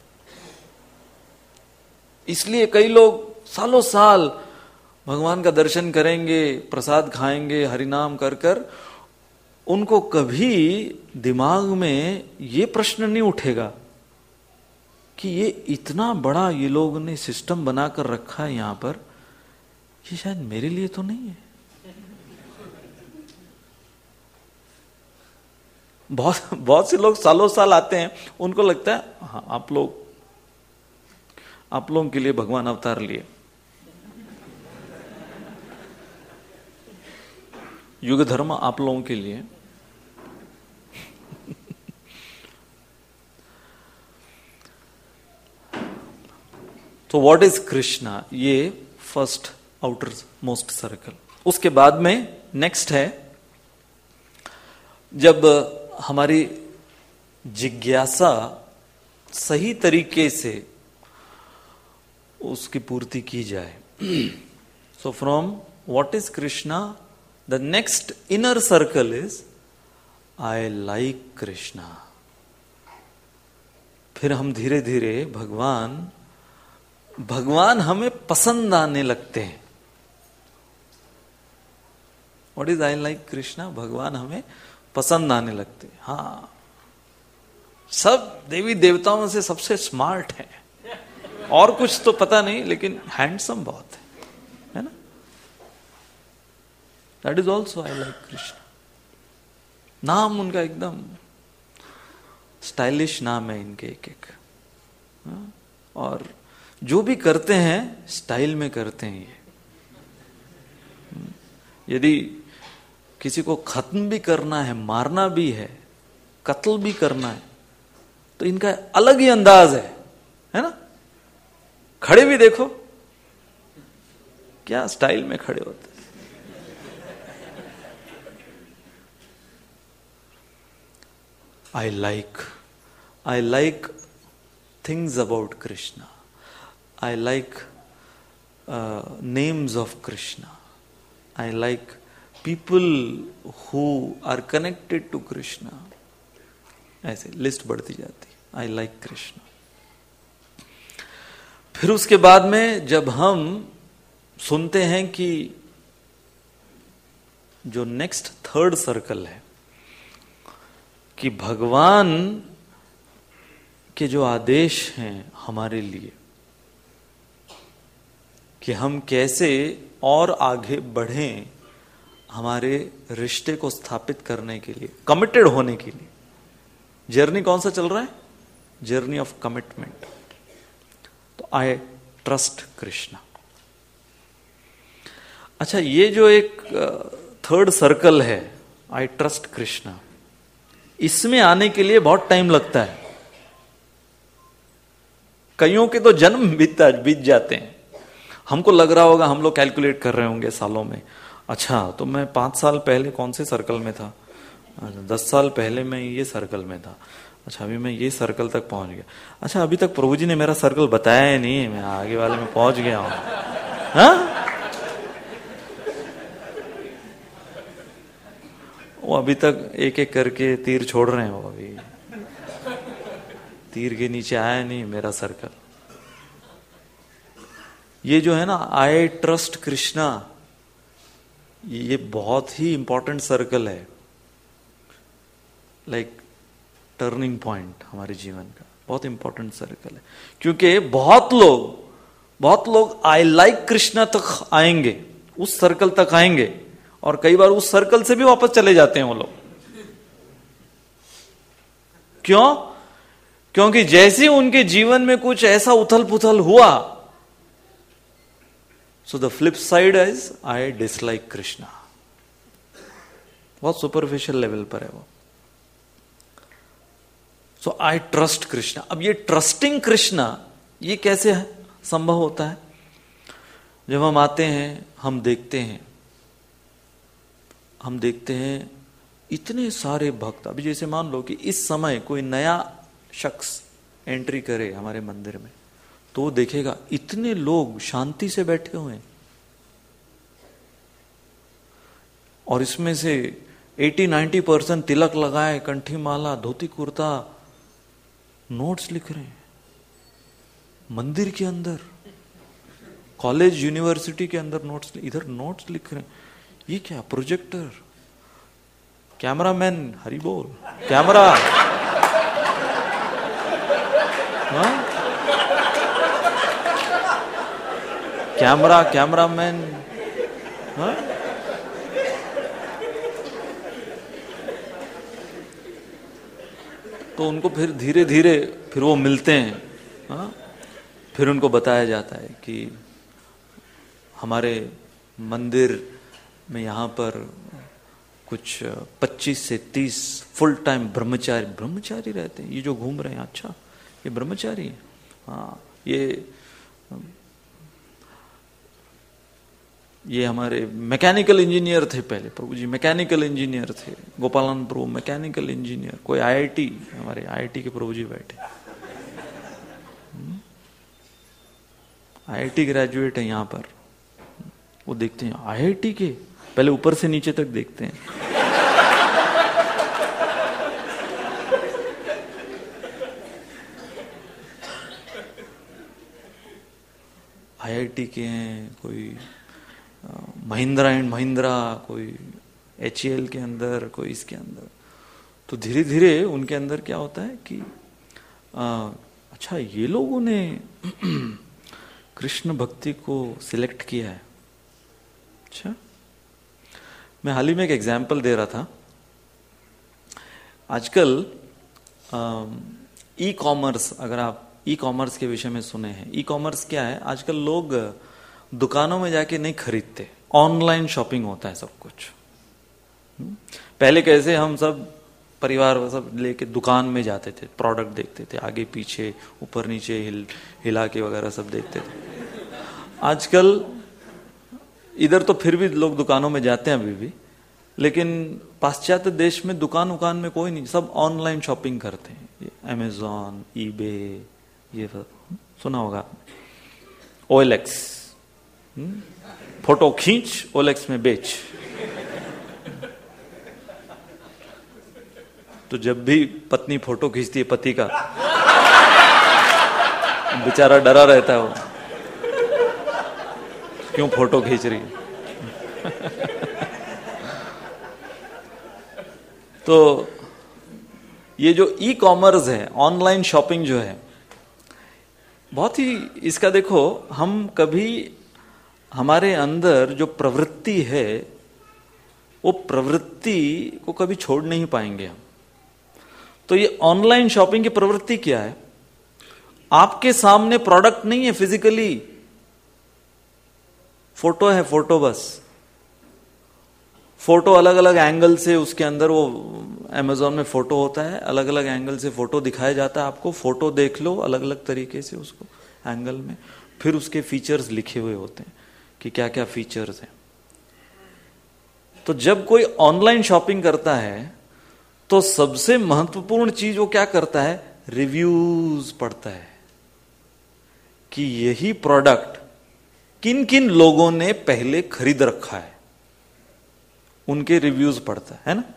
इसलिए कई लोग सालों साल भगवान का दर्शन करेंगे, प्रसाद खाएंगे, हरिनाम कर कर, उनको कभी दिमाग में ये प्रश्न नहीं उठेगा कि ये इतना बड़ा ये लोग ने सिस्टम बनाकर रखा है यहां पर, ये शायद मेरे लिए तो नहीं है। बहुत बहुत से लोग सालों साल आते हैं, उनको लगता है हाँ आप लोग आप लोगों के लिए भगवान अवतार लिए, युग धर्म आप लोगों के लिए। तो व्हाट इज कृष्णा, ये फर्स्ट आउटर मोस्ट सर्कल। उसके बाद में नेक्स्ट है, जब हमारी जिज्ञासा सही तरीके से उसकी पूर्ति की जाए। So from what is Krishna? The next inner circle is I like Krishna. फिर हम धीरे धीरे भगवान भगवान हमें पसंद आने लगते हैं. What is I like Krishna? भगवान हमें पसंद आने लगते हैं. हाँ, सब देवी देवताओं से सबसे स्मार्ट है, और कुछ तो पता नहीं, लेकिन हैंडसम बहुत है, है ना? That is also I like Krishna. नाम उनका एकदम स्टाइलिश नाम है इनके एक एक. और जो भी करते हैं स्टाइल में करते हैं ये. यदि किसी को खत्म भी करना है, मारना भी है, कत्ल भी करना है, तो इनका अलग ही अंदाज है, है ना? खड़े भी देखो क्या स्टाइल में खड़े होते हैं. I like, I like things about Krishna. I like uh, names of Krishna. I like people who are connected to Krishna. ऐसे लिस्ट बढ़ती जाती. I like Krishna. फिर उसके बाद में जब हम सुनते हैं कि जो नेक्स्ट थर्ड सर्कल है, कि भगवान के जो आदेश हैं हमारे लिए, कि हम कैसे और आगे बढ़ें हमारे रिश्ते को स्थापित करने के लिए, कमिटेड होने के लिए. जर्नी कौन सा चल रहा है? Journey of commitment. तो आई ट्रस्ट कृष्णा. अच्छा, ये जो एक थर्ड सर्कल है, आई ट्रस्ट कृष्णा, इसमें आने के लिए बहुत टाइम लगता है. कईयों के तो जन्म बीतता बीत जाते हैं. हमको लग रहा होगा, हम लोग कैलकुलेट कर रहे होंगे सालों में, अच्छा तो मैं पांच साल पहले कौन से सर्कल में था, दस साल पहले मैं ये सर्कल में था, अच्छा अभी मैं ये सर्कल तक पहुंच गया, अच्छा अभी तक प्रभु जी ने मेरा सर्कल बताया ही नहीं, मैं आगे वाले में पहुंच गया हूं. हाँ? वो अभी तक एक एक करके तीर छोड़ रहे हैं, वो अभी तीर के नीचे आया नहीं मेरा सर्कल. ये जो है ना आई ट्रस्ट कृष्णा, ये बहुत ही इंपॉर्टेंट सर्कल है, लाइक टर्निंग पॉइंट हमारे जीवन का, बहुत इंपॉर्टेंट सर्कल है. क्योंकि बहुत लोग बहुत लोग आई लाइक कृष्णा तक आएंगे, उस सर्कल तक आएंगे, और कई बार उस सर्कल से भी वापस चले जाते हैं वो लोग. क्यों? क्योंकि जैसे उनके जीवन में कुछ ऐसा उथल पुथल हुआ, so the flip side is I dislike Krishna. बहुत सुपरफिशियल लेवल पर है वो. So I trust Krishna. अब ये ट्रस्टिंग कृष्णा, ये कैसे संभव होता है? जब हम आते हैं, हम देखते हैं हम देखते हैं इतने सारे भक्त. अभी जैसे मान लो कि इस समय कोई नया शख्स एंट्री करे हमारे मंदिर में, तो वो देखेगा इतने लोग शांति से बैठे हुए हैं, और इसमें से अस्सी नब्बे परसेंट तिलक लगाए, कंठी माला, धोती कुर्ता, नोट्स लिख रहे हैं मंदिर के अंदर, कॉलेज यूनिवर्सिटी के अंदर नोट्स, इधर नोट्स लिख रहे हैं. ये क्या? प्रोजेक्टर, कैमरामैन, हरि बोल, कैमरा, हाँ? कैमरा, कैमरामैन, हाँ? तो उनको फिर धीरे धीरे फिर वो मिलते हैं, हाँ? फिर उनको बताया जाता है कि हमारे मंदिर में यहाँ पर कुछ पच्चीस से तीस फुल टाइम ब्रह्मचारी ब्रह्मचारी रहते हैं. ये जो घूम रहे हैं, अच्छा ये ब्रह्मचारी है. हाँ, ये ये हमारे मैकेनिकल इंजीनियर थे पहले, प्रभु जी मैकेनिकल इंजीनियर थे, गोपालन प्रभु मैकेनिकल इंजीनियर, कोई आईआईटी, हमारे आईआईटी के प्रभु जी बैठे, आईआईटी ग्रेजुएट है यहाँ पर. वो देखते हैं आई आई टी के, पहले ऊपर से नीचे तक देखते हैं। आई आई टी के हैं, कोई महिंद्रा एंड महिंद्रा, कोई एच ई एल के अंदर, कोई इसके अंदर। तो धीरे धीरे उनके अंदर क्या होता है कि आ, अच्छा ये लोगों ने कृष्ण भक्ति को सिलेक्ट किया है। अच्छा, मैं हाल ही में एक एग्जाम्पल दे रहा था। आजकल ई कॉमर्स, अगर आप ई कॉमर्स के विषय में सुने हैं, ई कॉमर्स क्या है? आजकल लोग दुकानों में जाके नहीं खरीदते, ऑनलाइन शॉपिंग होता है सब कुछ। पहले कैसे हम सब परिवार सब लेके दुकान में जाते थे, प्रोडक्ट देखते थे, आगे पीछे ऊपर नीचे हिल हिला के वगैरह सब देखते थे। आजकल इधर तो फिर भी लोग दुकानों में जाते हैं अभी भी, लेकिन पाश्चात्य देश में दुकान उकान में कोई नहीं, सब ऑनलाइन शॉपिंग करते हैं। अमेजॉन, ईबे, ये सब सुना होगा। ओ एल एक्स, फोटो खींच, ओ एल एक्स में बेच। तो जब भी पत्नी फोटो खींचती है पति का, बेचारा डरा रहता है, वो क्यों फोटो खींच रही है। तो ये जो ई कॉमर्स है, ऑनलाइन शॉपिंग जो है, बहुत ही इसका देखो, हम कभी हमारे अंदर जो प्रवृत्ति है वो प्रवृत्ति को कभी छोड़ नहीं पाएंगे हम। तो ये ऑनलाइन शॉपिंग की प्रवृत्ति क्या है? आपके सामने प्रोडक्ट नहीं है फिजिकली, फोटो है, फोटो बस। फोटो अलग अलग एंगल से, उसके अंदर वो अमेजोन में फोटो होता है, अलग अलग एंगल से फोटो दिखाया जाता है आपको। फोटो देख लो अलग अलग तरीके से उसको एंगल में, फिर उसके फीचर्स लिखे हुए होते हैं कि क्या क्या फीचर्स हैं। तो जब कोई ऑनलाइन शॉपिंग करता है तो सबसे महत्वपूर्ण चीज वो क्या करता है? रिव्यूज पढ़ता है कि यही प्रोडक्ट किन किन लोगों ने पहले खरीद रखा है, उनके रिव्यूज पढ़ता है ना।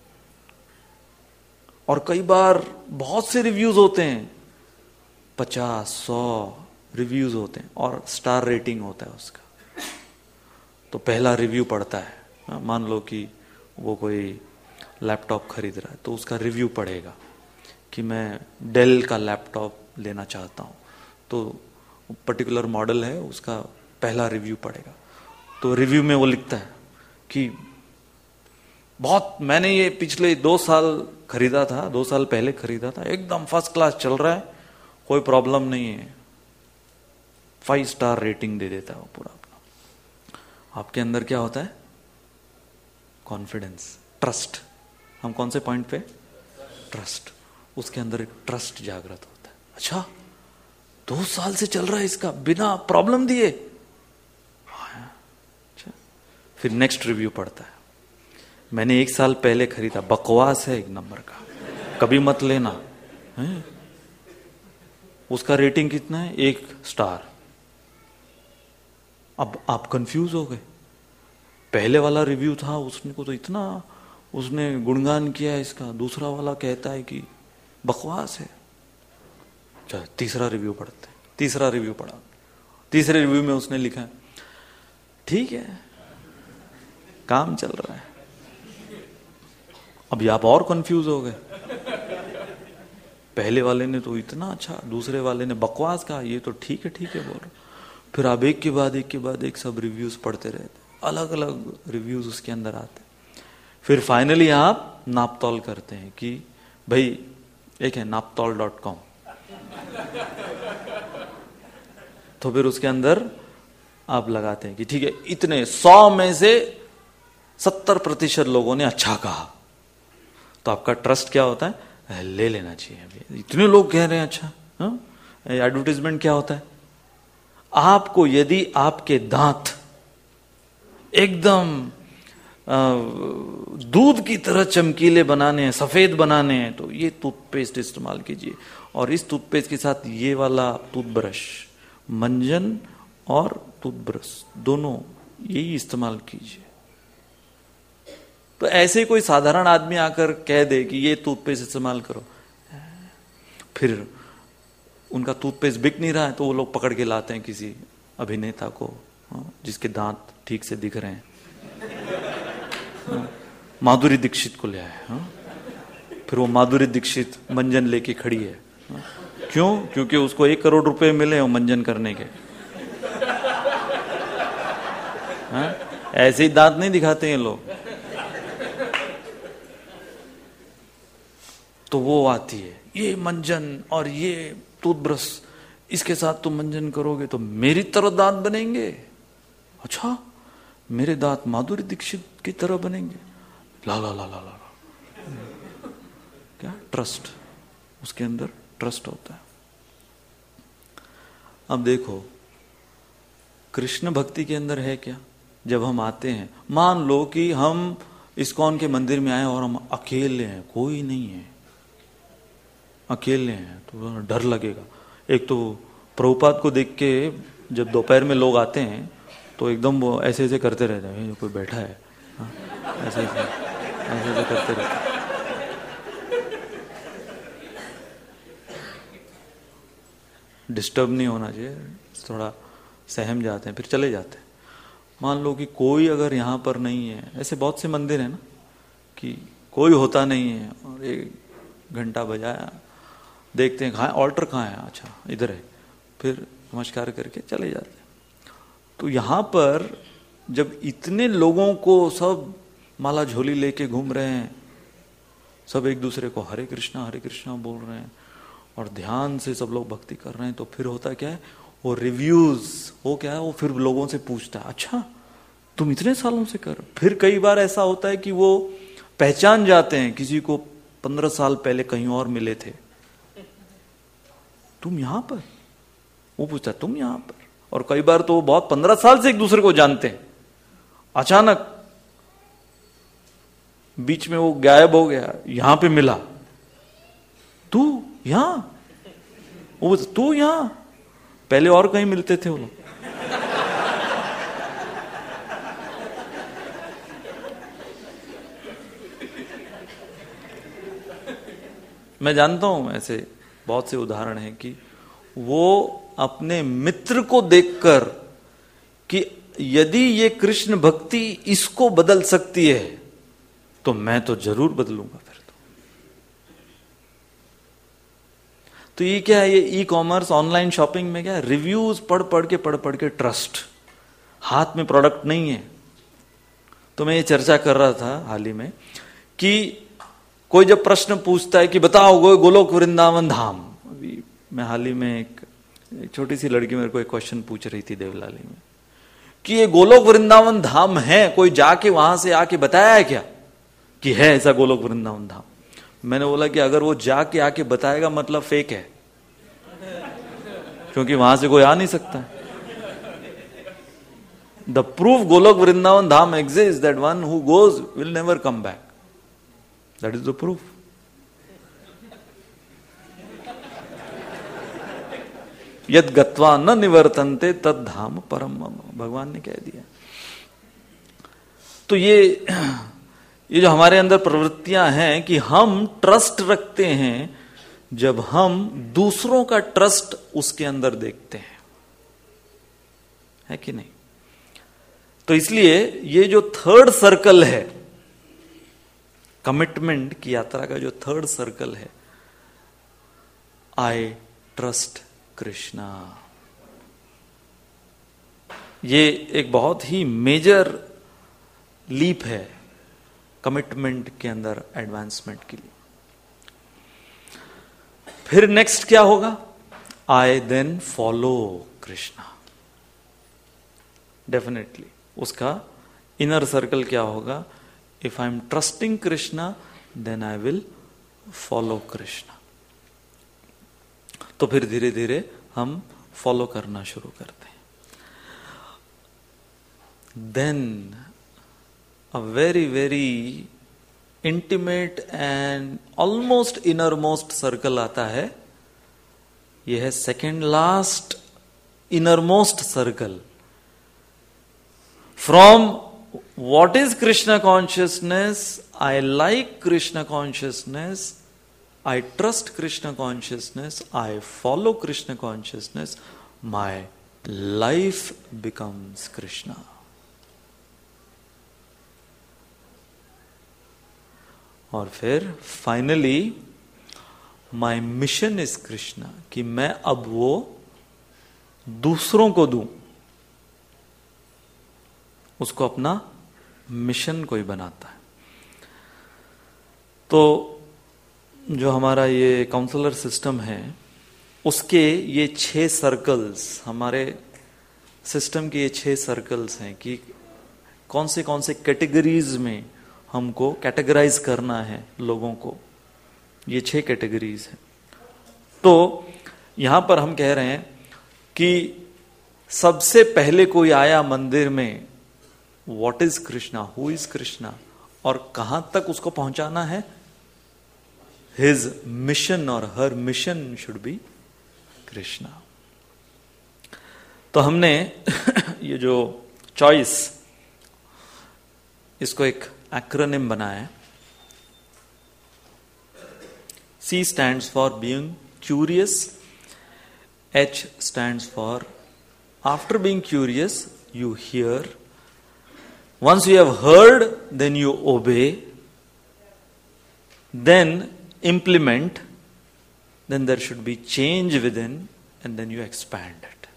और कई बार बहुत से रिव्यूज होते हैं, पचास सौ रिव्यूज होते हैं और स्टार रेटिंग होता है उसका। तो पहला रिव्यू पढ़ता है। मान लो कि वो कोई लैपटॉप खरीद रहा है तो उसका रिव्यू पढ़ेगा कि मैं डेल का लैपटॉप लेना चाहता हूं, तो पर्टिकुलर मॉडल है, उसका पहला रिव्यू पढ़ेगा। तो रिव्यू में वो लिखता है कि बहुत, मैंने ये पिछले दो साल खरीदा था, दो साल पहले खरीदा था, एकदम फर्स्ट क्लास चल रहा है, कोई प्रॉब्लम नहीं है, फाइव स्टार रेटिंग दे देता है वो पूरा अपना। आपके अंदर क्या होता है? Confidence, trust. हम कौन से पॉइंट पे? ट्रस्ट। उसके अंदर एक ट्रस्ट जागृत होता है। अच्छा, दो साल से चल रहा है इसका, बिना प्रॉब्लम दिए। अच्छा, फिर नेक्स्ट रिव्यू पढ़ता है, मैंने एक साल पहले खरीदा, बकवास है एक नंबर का, कभी मत लेना है। उसका रेटिंग कितना है? एक स्टार। अब आप कंफ्यूज हो गए, पहले वाला रिव्यू था उसने को तो इतना उसने गुणगान किया है इसका, दूसरा वाला कहता है कि बकवास है। चलो तीसरा रिव्यू पढ़ते हैं। तीसरा रिव्यू पढ़ा, तीसरे रिव्यू में उसने लिखा है ठीक है, काम चल रहा है। अभी आप और कंफ्यूज हो गए, पहले वाले ने तो इतना अच्छा, दूसरे वाले ने बकवास कहा, ये तो ठीक है ठीक है बोल रहा। फिर आप एक के बाद एक के बाद एक सब रिव्यूज पढ़ते रहते, अलग अलग रिव्यूज उसके अंदर आते। फिर फाइनली आप नापतोल करते हैं कि भाई एक है नापतोल डॉट कॉम, तो फिर उसके अंदर आप लगाते हैं कि ठीक है, इतने सौ में से सत्तर प्रतिशत लोगों ने अच्छा कहा, तो आपका ट्रस्ट क्या होता है? ले लेना चाहिए, अभी इतने लोग कह रहे हैं अच्छा। हाँ, एडवर्टाइजमेंट क्या होता है? आपको यदि आपके दांत एकदम दूध की तरह चमकीले बनाने हैं, सफेद बनाने हैं, तो ये टूथपेस्ट इस्तेमाल कीजिए, और इस टूथपेस्ट के साथ ये वाला टूथब्रश, मंजन और टूथब्रश दोनों यही इस्तेमाल कीजिए। तो ऐसे कोई साधारण आदमी आकर कह दे कि ये टूथपेस्ट इस्तेमाल करो, फिर उनका टूथपेस्ट बिक नहीं रहा है तो वो लोग पकड़ के लाते हैं किसी अभिनेता को जिसके दांत ठीक से दिख रहे हैं, माधुरी दीक्षित को ले आए, फिर वो माधुरी दीक्षित मंजन लेके खड़ी है। क्यों? क्योंकि उसको एक करोड़ रुपए मिले हो मंजन करने के। हा? ऐसे ही दांत नहीं दिखाते हैं लोग। तो वो आती है, ये मंजन और ये टूथब्रश, इसके साथ तुम मंजन करोगे तो मेरी तरह दांत बनेंगे। अच्छा, मेरे दांत माधुरी दीक्षित की तरह बनेंगे? ला ला ला ला ला क्या ट्रस्ट, उसके अंदर ट्रस्ट होता है। अब देखो कृष्ण भक्ति के अंदर है क्या? जब हम आते हैं, मान लो कि हम इस्कॉन के मंदिर में आए और हम अकेले हैं, कोई नहीं है, अकेले हैं, तो डर लगेगा। एक तो प्रभुपाद को देख के जब दोपहर में लोग आते हैं तो एकदम वो ऐसे ऐसे करते रहते हैं, कोई बैठा है, हाँ? ऐसे ऐसे ऐसे ऐसे करते रहते हैं। डिस्टर्ब नहीं होना चाहिए, थोड़ा सहम जाते हैं, फिर चले जाते हैं। मान लो कि कोई अगर यहाँ पर नहीं है, ऐसे बहुत से मंदिर है ना कि कोई होता नहीं है, और एक घंटा बजाया, देखते हैं कहाँ ऑल्टर कहाँ है, अच्छा इधर है, फिर नमस्कार करके चले जाते हैं। तो यहाँ पर जब इतने लोगों को सब माला झोली लेके घूम रहे हैं, सब एक दूसरे को हरे कृष्णा हरे कृष्णा बोल रहे हैं और ध्यान से सब लोग भक्ति कर रहे हैं, तो फिर होता क्या है, वो रिव्यूज, वो क्या है, वो फिर लोगों से पूछता है, अच्छा तुम इतने सालों से कर। फिर कई बार ऐसा होता है कि वो पहचान जाते हैं किसी को, पंद्रह साल पहले कहीं और मिले थे, तुम यहां पर, वो पूछता है तुम यहां पर। और कई बार तो बहुत पंद्रह साल से एक दूसरे को जानते हैं, अचानक बीच में वो गायब हो गया, यहां पे मिला, तू यहां, वो तू यहां, पहले और कहीं मिलते थे वो लोग। मैं जानता हूं ऐसे बहुत से उदाहरण हैं कि वो अपने मित्र को देखकर कि यदि ये कृष्ण भक्ति इसको बदल सकती है तो मैं तो जरूर बदलूंगा फिर तो। तो ये क्या है, ये ई कॉमर्स ऑनलाइन शॉपिंग में क्या है, रिव्यूज पढ़ पढ़ के पढ़ पढ़ के ट्रस्ट, हाथ में प्रोडक्ट नहीं है। तो मैं ये चर्चा कर रहा था हाल ही में कि कोई जब प्रश्न पूछता है कि बताओ गो गोलोक वृंदावन धाम, अभी मैं हाल ही में एक, एक छोटी सी लड़की मेरे को एक क्वेश्चन पूछ रही थी देवलाली में कि ये गोलोक वृंदावन धाम है, कोई जाके वहां से आके बताया है क्या कि है ऐसा गोलोक वृंदावन धाम? मैंने बोला कि अगर वो जाके आके बताएगा मतलब फेक है, क्योंकि वहां से कोई आ नहीं सकता। The proof Golok Vrindavan Dham exist, that one who goes will never come back, that is the proof. यद गत्वा न निवर्तन्ते तद धाम परम मम, भगवान ने कह दिया। तो ये ये जो हमारे अंदर प्रवृत्तियां हैं कि हम ट्रस्ट रखते हैं जब हम दूसरों का ट्रस्ट उसके अंदर देखते हैं, है कि नहीं? तो इसलिए ये जो थर्ड सर्कल है, कमिटमेंट की यात्रा का जो थर्ड सर्कल है, आई ट्रस्ट कृष्णा, ये एक बहुत ही मेजर लीप है कमिटमेंट के अंदर एडवांसमेंट के लिए। फिर नेक्स्ट क्या होगा? I then follow Krishna. Definitely उसका इनर सर्कल क्या होगा? If I am trusting Krishna then I will follow Krishna. तो फिर धीरे धीरे हम फॉलो करना शुरू करते हैं। Then a very very intimate and almost innermost circle आता है, यह है second last innermost circle. From what is Krishna consciousness? I like Krishna consciousness. I trust Krishna consciousness. I follow Krishna consciousness. My life becomes Krishna. और फिर finally my mission is Krishna, कि मैं अब वो दूसरों को दूं, उसको अपना मिशन कोई बनाता है। तो जो हमारा ये काउंसलर सिस्टम है, उसके ये छह सर्कल्स, हमारे सिस्टम के ये छह सर्कल्स हैं कि कौन से कौन से कैटेगरीज में हमको कैटेगराइज करना है लोगों को। ये छह कैटेगरीज हैं। तो यहां पर हम कह रहे हैं कि सबसे पहले कोई आया मंदिर में, what is Krishna, who is Krishna, और कहां तक उसको पहुंचाना है, हिज मिशन और हर मिशन शुड बी कृष्णा। तो हमने ये जो चॉइस, इसको एक एक्रोनिम बनाया है। C stands for being curious. H stands for after being curious, you hear. Once you have heard, then you obey. Then implement. Then there should be change within, and then you expand it.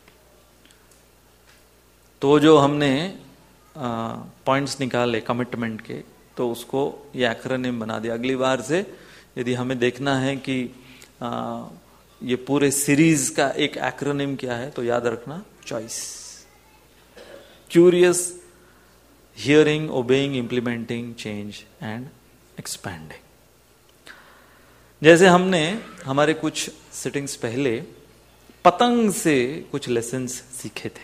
तो जो हमने पॉइंट्स uh, निकाले कमिटमेंट के, तो उसको ये एक्रोनिम बना दिया। अगली बार से यदि हमें देखना है कि आ, ये पूरे सीरीज का एक एक्रोनिम क्या है, तो याद रखना choice, curious, hearing, obeying, implementing, change and expanding. जैसे हमने हमारे कुछ सिटिंग्स पहले पतंग से कुछ लेसन्स सीखे थे,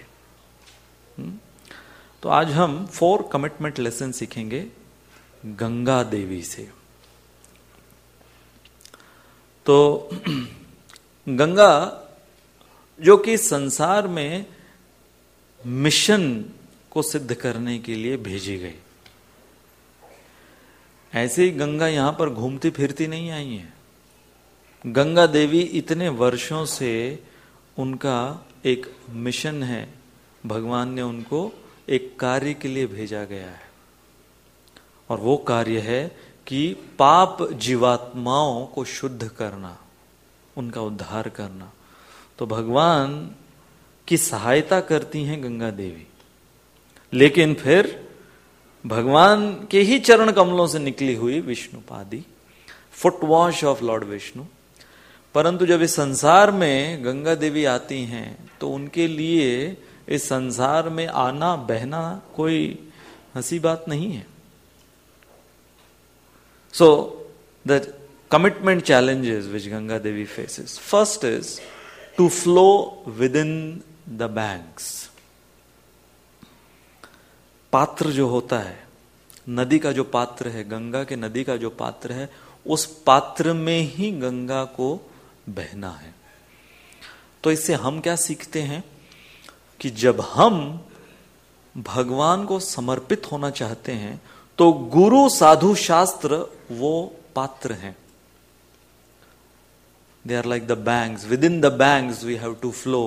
तो आज हम फोर कमिटमेंट लेसन सीखेंगे गंगा देवी से। तो गंगा जो कि संसार में मिशन को सिद्ध करने के लिए भेजी गई, ऐसे ही गंगा यहां पर घूमती फिरती नहीं आई है। गंगा देवी इतने वर्षों से उनका एक मिशन है, भगवान ने उनको एक कार्य के लिए भेजा गया है, और वो कार्य है कि पाप जीवात्माओं को शुद्ध करना, उनका उद्धार करना। तो भगवान की सहायता करती हैं गंगा देवी, लेकिन फिर भगवान के ही चरण कमलों से निकली हुई Vishnupadi, foot wash of lord Vishnu. परंतु जब इस संसार में गंगा देवी आती हैं, तो उनके लिए इस संसार में आना बहना कोई हंसी बात नहीं है। So, the commitment challenges which Ganga Devi faces. First is to flow within the banks. पात्र जो होता है, नदी का जो पात्र है, गंगा के नदी का जो पात्र है, उस पात्र में ही गंगा को बहना है। तो इससे हम क्या सीखते हैं कि जब हम भगवान को समर्पित होना चाहते हैं, तो गुरु, साधु, शास्त्र वो पात्र हैं। They are like the banks, within the banks we have to flow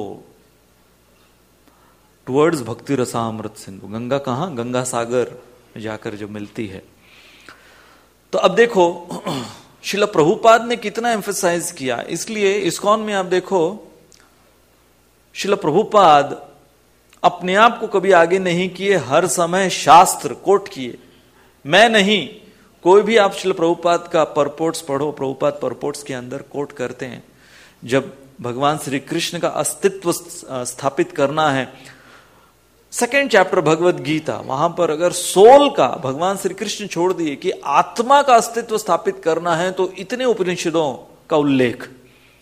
towards Bhakti Rasamrita Sindhu. Ganga कहां? गंगा सागर में जाकर जो मिलती है। तो अब देखो श्रील प्रभुपाद ने कितना एम्फसाइज किया, इसलिए इस्कॉन में आप देखो श्रील प्रभुपाद अपने आप को कभी आगे नहीं किए, हर समय शास्त्र कोट किए। मैं नहीं, कोई भी आप श्रील प्रभुपाद का परपोर्ट्स पढ़ो, प्रभुपाद परपोर्ट्स के अंदर कोट करते हैं, जब भगवान श्री कृष्ण का अस्तित्व स्थापित करना है, सेकेंड चैप्टर भगवत गीता, वहां पर अगर सोल का भगवान श्री कृष्ण छोड़ दिए कि आत्मा का अस्तित्व स्थापित करना है, तो इतने उपनिषदों का उल्लेख,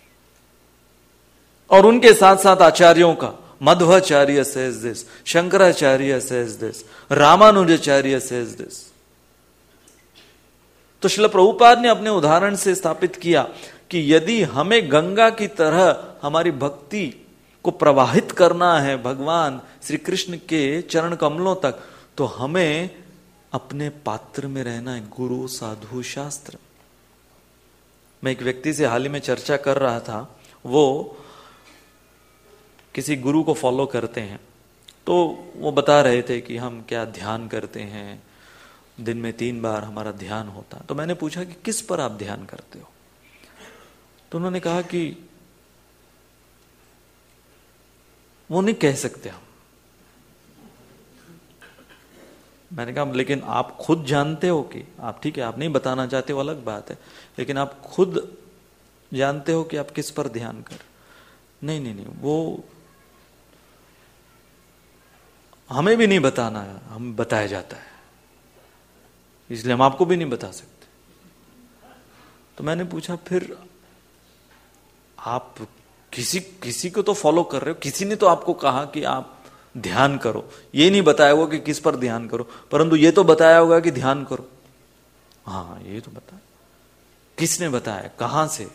और उनके साथ साथ आचार्यों का, Madhvacharya says this, Shankaracharya says this, Ramanujacharya says this. तो श्रील प्रभुपाद ने अपने उदाहरण से स्थापित किया कि यदि हमें गंगा की तरह हमारी भक्ति को प्रवाहित करना है भगवान श्री कृष्ण के चरण कमलों तक, तो हमें अपने पात्र में रहना है, गुरु साधु शास्त्र। मैं एक व्यक्ति से हाल ही में चर्चा कर रहा था, वो किसी गुरु को फॉलो करते हैं, तो वो बता रहे थे कि हम क्या ध्यान करते हैं, दिन में तीन बार हमारा ध्यान होता। तो मैंने पूछा कि किस पर आप ध्यान करते हो? तो उन्होंने कहा कि वो नहीं कह सकते हम। मैंने कहा लेकिन आप खुद जानते हो कि आप, ठीक है आप नहीं बताना चाहते हो अलग बात है, लेकिन आप खुद जानते हो कि आप किस पर ध्यान कर? नहीं नहीं नहीं, वो हमें भी नहीं बताना है, हम बताया जाता है, इसलिए हम आपको भी नहीं बता सकते। तो मैंने पूछा फिर आप किसी किसी को तो फॉलो कर रहे हो, किसी ने तो आपको कहा कि आप ध्यान करो, ये नहीं बताया होगा कि किस पर ध्यान करो, परंतु ये तो बताया होगा कि ध्यान करो। हाँ ये तो बताया। किसने बताया, कहां से?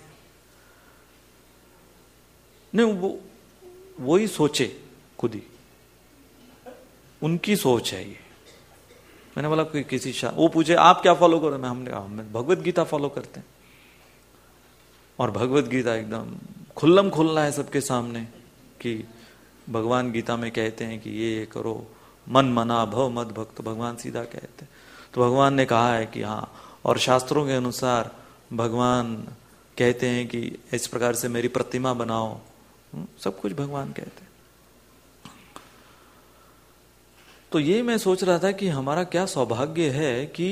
नहीं, वो वही सोचे खुद ही, उनकी सोच है ये। मैंने बोला कि किसी शा... वो पूछे आप क्या फॉलो करो? मैं हमने कहा हम भगवत गीता फॉलो करते हैं, और भगवत गीता एकदम खुल्लम खुल्ला है सबके सामने कि भगवान गीता में कहते हैं कि ये ये करो, मन मना भव मद भक्त, भगवान सीधा कहते हैं। तो भगवान ने कहा है कि हाँ, और शास्त्रों के अनुसार भगवान कहते हैं कि इस प्रकार से मेरी प्रतिमा बनाओ, सब कुछ भगवान कहते हैं। तो ये मैं सोच रहा था कि हमारा क्या सौभाग्य है कि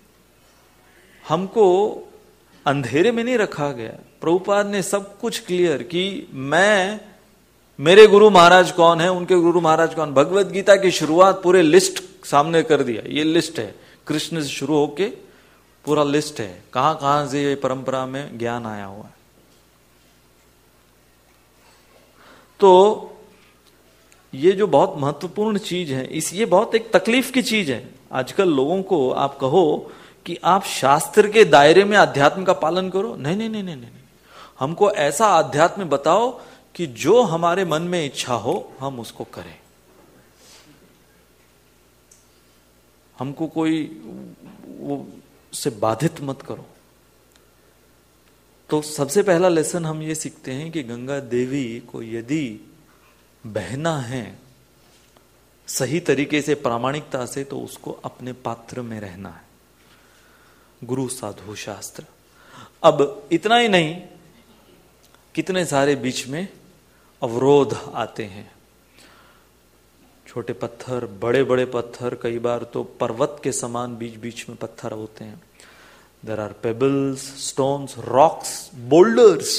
हमको अंधेरे में नहीं रखा गया। प्रभुपाद ने सब कुछ क्लियर कि मैं, मेरे गुरु महाराज कौन है, उनके गुरु महाराज कौन। भगवत गीता की शुरुआत पूरे लिस्ट सामने कर दिया, ये लिस्ट है, कृष्ण से शुरू होके पूरा लिस्ट है, कहां कहां से ये परंपरा में ज्ञान आया हुआ है। तो ये जो बहुत महत्वपूर्ण चीज है, इस ये बहुत एक तकलीफ की चीज है। आजकल लोगों को आप कहो कि आप शास्त्र के दायरे में अध्यात्म का पालन करो, नहीं नहीं नहीं नहीं नहीं, हमको ऐसा अध्यात्म बताओ कि जो हमारे मन में इच्छा हो हम उसको करें, हमको कोई वो से बाधित मत करो। तो सबसे पहला लेसन हम ये सीखते हैं कि गंगा देवी को यदि बहना है सही तरीके से, प्रामाणिकता से, तो उसको अपने पात्र में रहना है, गुरु साधु शास्त्र। अब इतना ही नहीं, कितने सारे बीच में अवरोध आते हैं, छोटे पत्थर, बड़े बड़े पत्थर, कई बार तो पर्वत के समान बीच बीच में पत्थर होते हैं। There are pebbles, stones, rocks, boulders.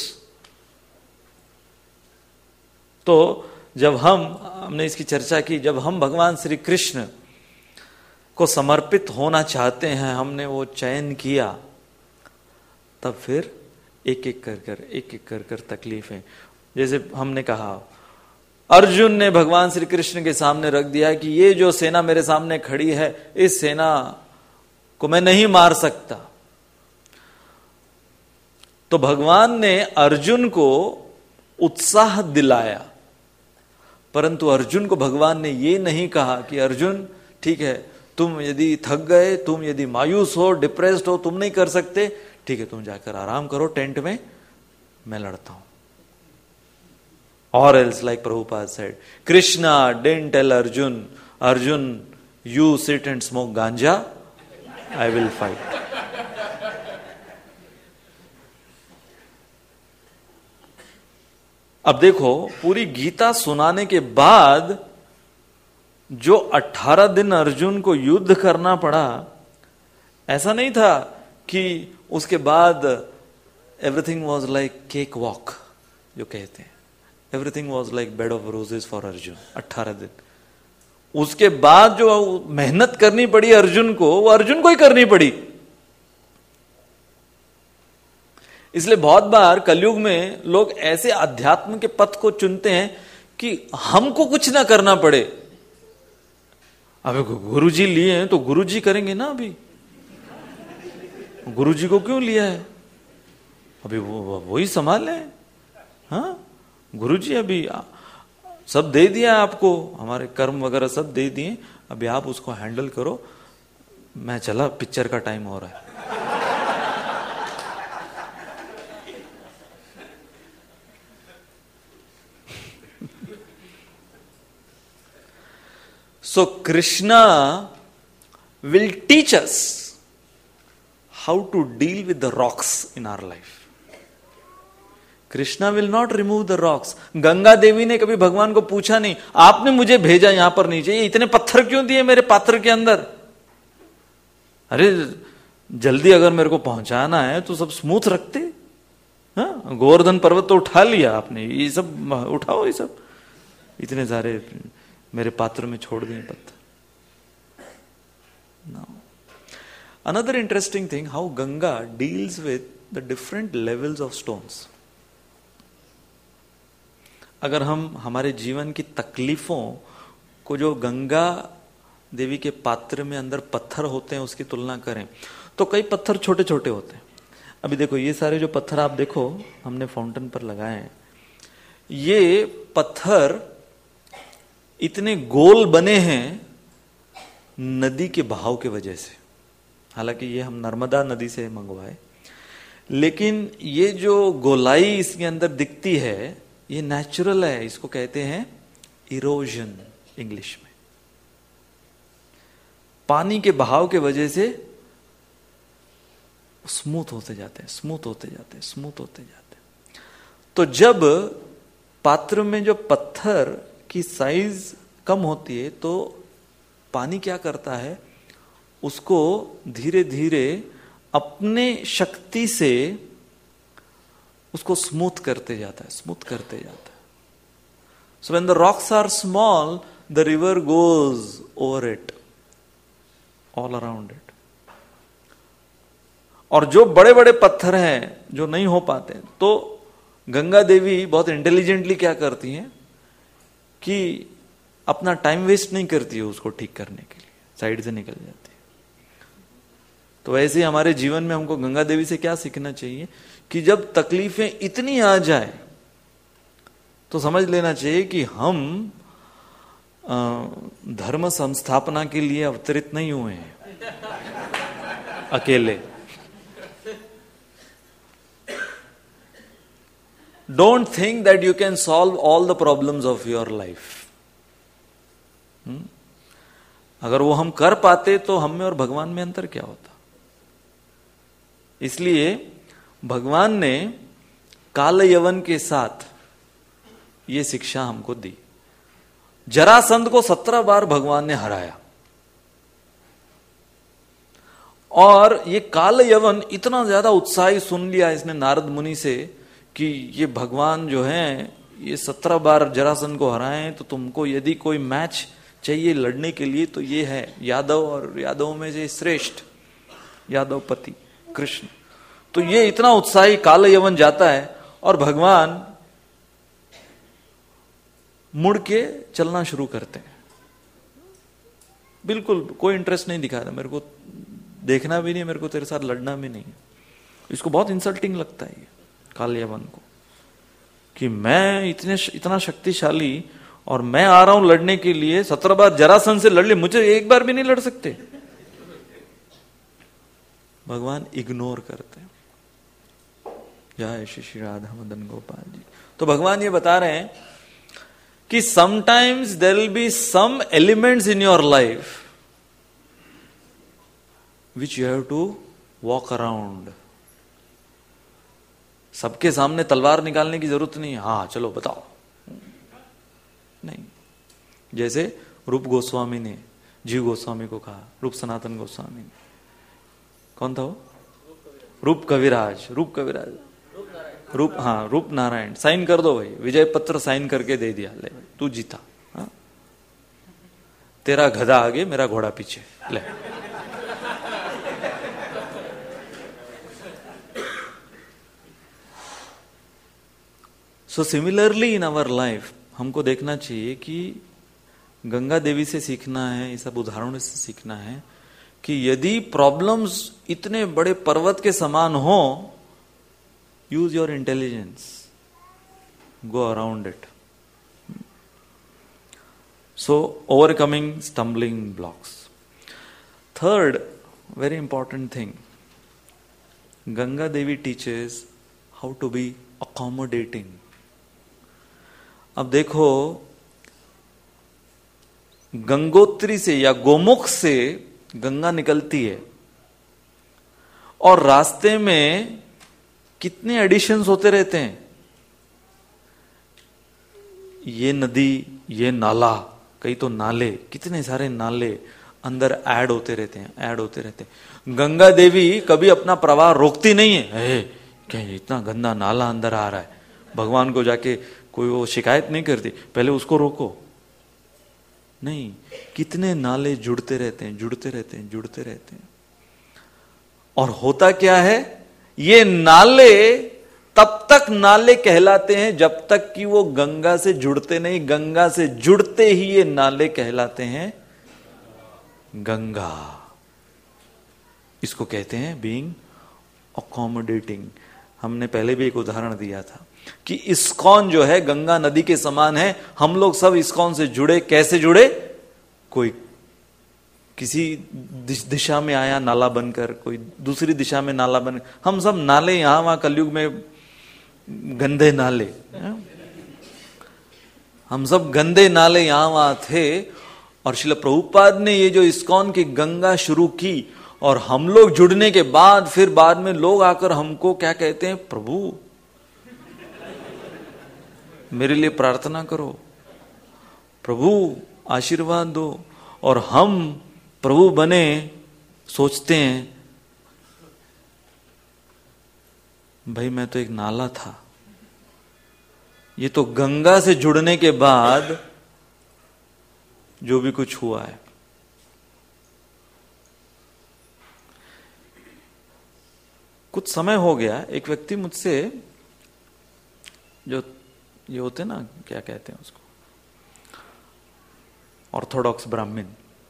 तो जब हम हमने इसकी चर्चा की, जब हम भगवान श्री कृष्ण को समर्पित होना चाहते हैं, हमने वो चयन किया, तब फिर एक एक कर कर एक एक कर कर तकलीफें। जैसे हमने कहा, अर्जुन ने भगवान श्री कृष्ण के सामने रख दिया कि ये जो सेना मेरे सामने खड़ी है, इस सेना को मैं नहीं मार सकता। तो भगवान ने अर्जुन को उत्साह दिलाया, परंतु अर्जुन को भगवान ने ये नहीं कहा कि अर्जुन ठीक है, तुम यदि थक गए, तुम यदि मायूस हो, डिप्रेस्ड हो, तुम नहीं कर सकते, ठीक है तुम जाकर आराम करो टेंट में, मैं लड़ता हूं। और else, like Prabhupada said, Krishna didn't tell Arjuna, Arjuna you sit and smoke ganja, I will fight. अब देखो, पूरी गीता सुनाने के बाद जो अठारह दिन अर्जुन को युद्ध करना पड़ा, ऐसा नहीं था कि उसके बाद everything was like cakewalk, जो कहते हैं, everything was like bed of roses for Arjuna. अठारह दिन उसके बाद जो मेहनत करनी पड़ी अर्जुन को, वो अर्जुन को ही करनी पड़ी। इसलिए बहुत बार कलयुग में लोग ऐसे अध्यात्म के पथ को चुनते हैं कि हमको कुछ ना करना पड़े। अबे गुरुजी लिए हैं तो गुरुजी करेंगे ना, अभी गुरुजी को क्यों लिया है, अभी वो वही संभाल लें। हाँ, गुरुजी अभी सब दे दिया आपको, हमारे कर्म वगैरह सब दे दिए, अभी आप उसको हैंडल करो, मैं चला, पिक्चर का टाइम हो रहा है। So Krishna will teach us how to deal with the rocks in our life. Krishna will not remove the rocks. Ganga Devi ने कभी भगवान को पूछा नहीं, आपने मुझे भेजा यहां पर नीचे, ये इतने पत्थर क्यों दिए मेरे पात्र के अंदर? अरे जल्दी अगर मेरे को पहुंचाना है तो सब स्मूथ रखते। हाँ, गोवर्धन पर्वत तो उठा लिया आपने, ये सब उठाओ, ये सब इतने सारे मेरे पात्र में छोड़ दिए पत्थर। Now, another interesting thing, how Ganga deals with the different levels of stones. अगर हम हमारे जीवन की तकलीफों को जो गंगा देवी के पात्र में अंदर पत्थर होते हैं उसकी तुलना करें, तो कई पत्थर छोटे छोटे होते हैं। अभी देखो, ये सारे जो पत्थर आप देखो हमने फाउंटेन पर लगाए हैं, ये पत्थर इतने गोल बने हैं नदी के बहाव के वजह से। हालांकि ये हम नर्मदा नदी से मंगवाए, लेकिन ये जो गोलाई इसके अंदर दिखती है ये नेचुरल है। इसको कहते हैं इरोजन इंग्लिश में। पानी के बहाव के वजह से स्मूथ होते जाते हैं, स्मूथ होते जाते हैं, स्मूथ होते जाते हैं। तो जब पात्र में जो पत्थर की साइज कम होती है तो पानी क्या करता है, उसको धीरे धीरे अपने शक्ति से उसको स्मूथ करते जाता है, स्मूथ करते जाता है। So when the rocks are small, the river goes over it, all around it. और जो बड़े बड़े पत्थर हैं जो नहीं हो पाते, तो गंगा देवी बहुत इंटेलिजेंटली क्या करती हैं कि अपना टाइम वेस्ट नहीं करती है उसको ठीक करने के लिए, साइड से निकल जाती है। तो वैसे ही हमारे जीवन में हमको गंगा देवी से क्या सीखना चाहिए कि जब तकलीफें इतनी आ जाए तो समझ लेना चाहिए कि हम आ, धर्म संस्थापना के लिए अवतरित नहीं हुए हैं अकेले। Don't think that you can solve all the problems of your life. hmm? अगर वो हम कर पाते तो हम में और भगवान में अंतर क्या होता। इसलिए भगवान ने काल यवन के साथ ये शिक्षा हमको दी। जरासंध को सत्रह बार भगवान ने हराया, और ये काल यवन इतना ज्यादा उत्साही सुन लिया इसने नारद मुनि से कि ये भगवान जो हैं ये सत्रह बार जरासंध को हराए, तो तुमको यदि कोई मैच चाहिए लड़ने के लिए तो ये है यादव, और यादव में से श्रेष्ठ यादव पति कृष्ण। तो ये इतना उत्साही काल यवन जाता है और भगवान मुड़ के चलना शुरू करते हैं। बिल्कुल कोई इंटरेस्ट नहीं दिखा रहा, मेरे को देखना भी नहीं, मेरे को तेरे साथ लड़ना भी नहीं। इसको बहुत इंसल्टिंग लगता है काल यवन को कि मैं इतने इतना शक्तिशाली और मैं आ रहा हूं लड़ने के लिए, सत्रह बार जरासंध से लड़ ले, मुझे एक बार भी नहीं लड़ सकते। भगवान इग्नोर करते हैं। जय श्री श्री राधा मदन गोपाल जी। तो भगवान ये बता रहे हैं कि sometimes there will be some elements in your life which you have to walk around. सबके सामने तलवार निकालने की जरूरत नहीं है। हाँ चलो बताओ, नहीं। जैसे रूप गोस्वामी ने जीव गोस्वामी को कहा, रूप सनातन गोस्वामी ने, कौन था वो? रूप कविराज, रूप कविराज, रूप, हाँ रूप नारायण, साइन कर दो भाई, विजय पत्र साइन करके दे दिया, ले तू जीता। हाँ? तेरा गधा आगे मेरा घोड़ा पीछे, ले। So similarly in our life हमको देखना चाहिए कि गंगा देवी से सीखना है, ये सब उदाहरणों से सीखना है कि यदि प्रॉब्लम्स इतने बड़े पर्वत के समान हो, use your intelligence, go around it. So, overcoming stumbling blocks. Third, very important thing, Ganga Devi teaches how to be accommodating. अब देखो, गंगोत्री से या गोमुख से गंगा निकलती है और रास्ते में कितने एडिशंस होते रहते हैं. ये नदी, ये नाला, कई तो नाले, कितने सारे नाले अंदर ऐड होते रहते हैं, ऐड होते रहते हैं. गंगा देवी कभी अपना प्रवाह रोकती नहीं है. ए, क्या इतना गंदा नाला अंदर आ रहा है, भगवान को जाके कोई वो शिकायत नहीं करती, पहले उसको रोको. नहीं, कितने नाले जुड़ते रहते हैं, जुड़ते रहते हैं, जुड़ते रहते हैं. और होता क्या है, ये नाले तब तक नाले कहलाते हैं जब तक कि वो गंगा से जुड़ते नहीं. गंगा से जुड़ते ही ये नाले कहलाते हैं गंगा. इसको कहते हैं बीइंग अकोमोडेटिंग. हमने पहले भी एक उदाहरण दिया था कि इस्कॉन जो है गंगा नदी के समान है. हम लोग सब इस्कॉन से जुड़े. कैसे जुड़े? कोई किसी दिशा में आया नाला बनकर, कोई दूसरी दिशा में नाला बन. हम सब नाले, यहां वहां कलयुग में गंदे नाले, हम सब गंदे नाले यहां वहां थे. और श्रील प्रभुपाद ने ये जो इस्कॉन की गंगा शुरू की, और हम लोग जुड़ने के बाद फिर बाद में लोग आकर हमको क्या कहते हैं, प्रभु मेरे लिए प्रार्थना करो, प्रभु आशीर्वाद दो. और हम प्रभु बने सोचते हैं भाई मैं तो एक नाला था. ये तो गंगा से जुड़ने के बाद जो भी कुछ हुआ है. कुछ समय हो गया, एक व्यक्ति मुझसे, जो ये होते ना, क्या कहते हैं उसको, ऑर्थोडॉक्स ब्राह्मण.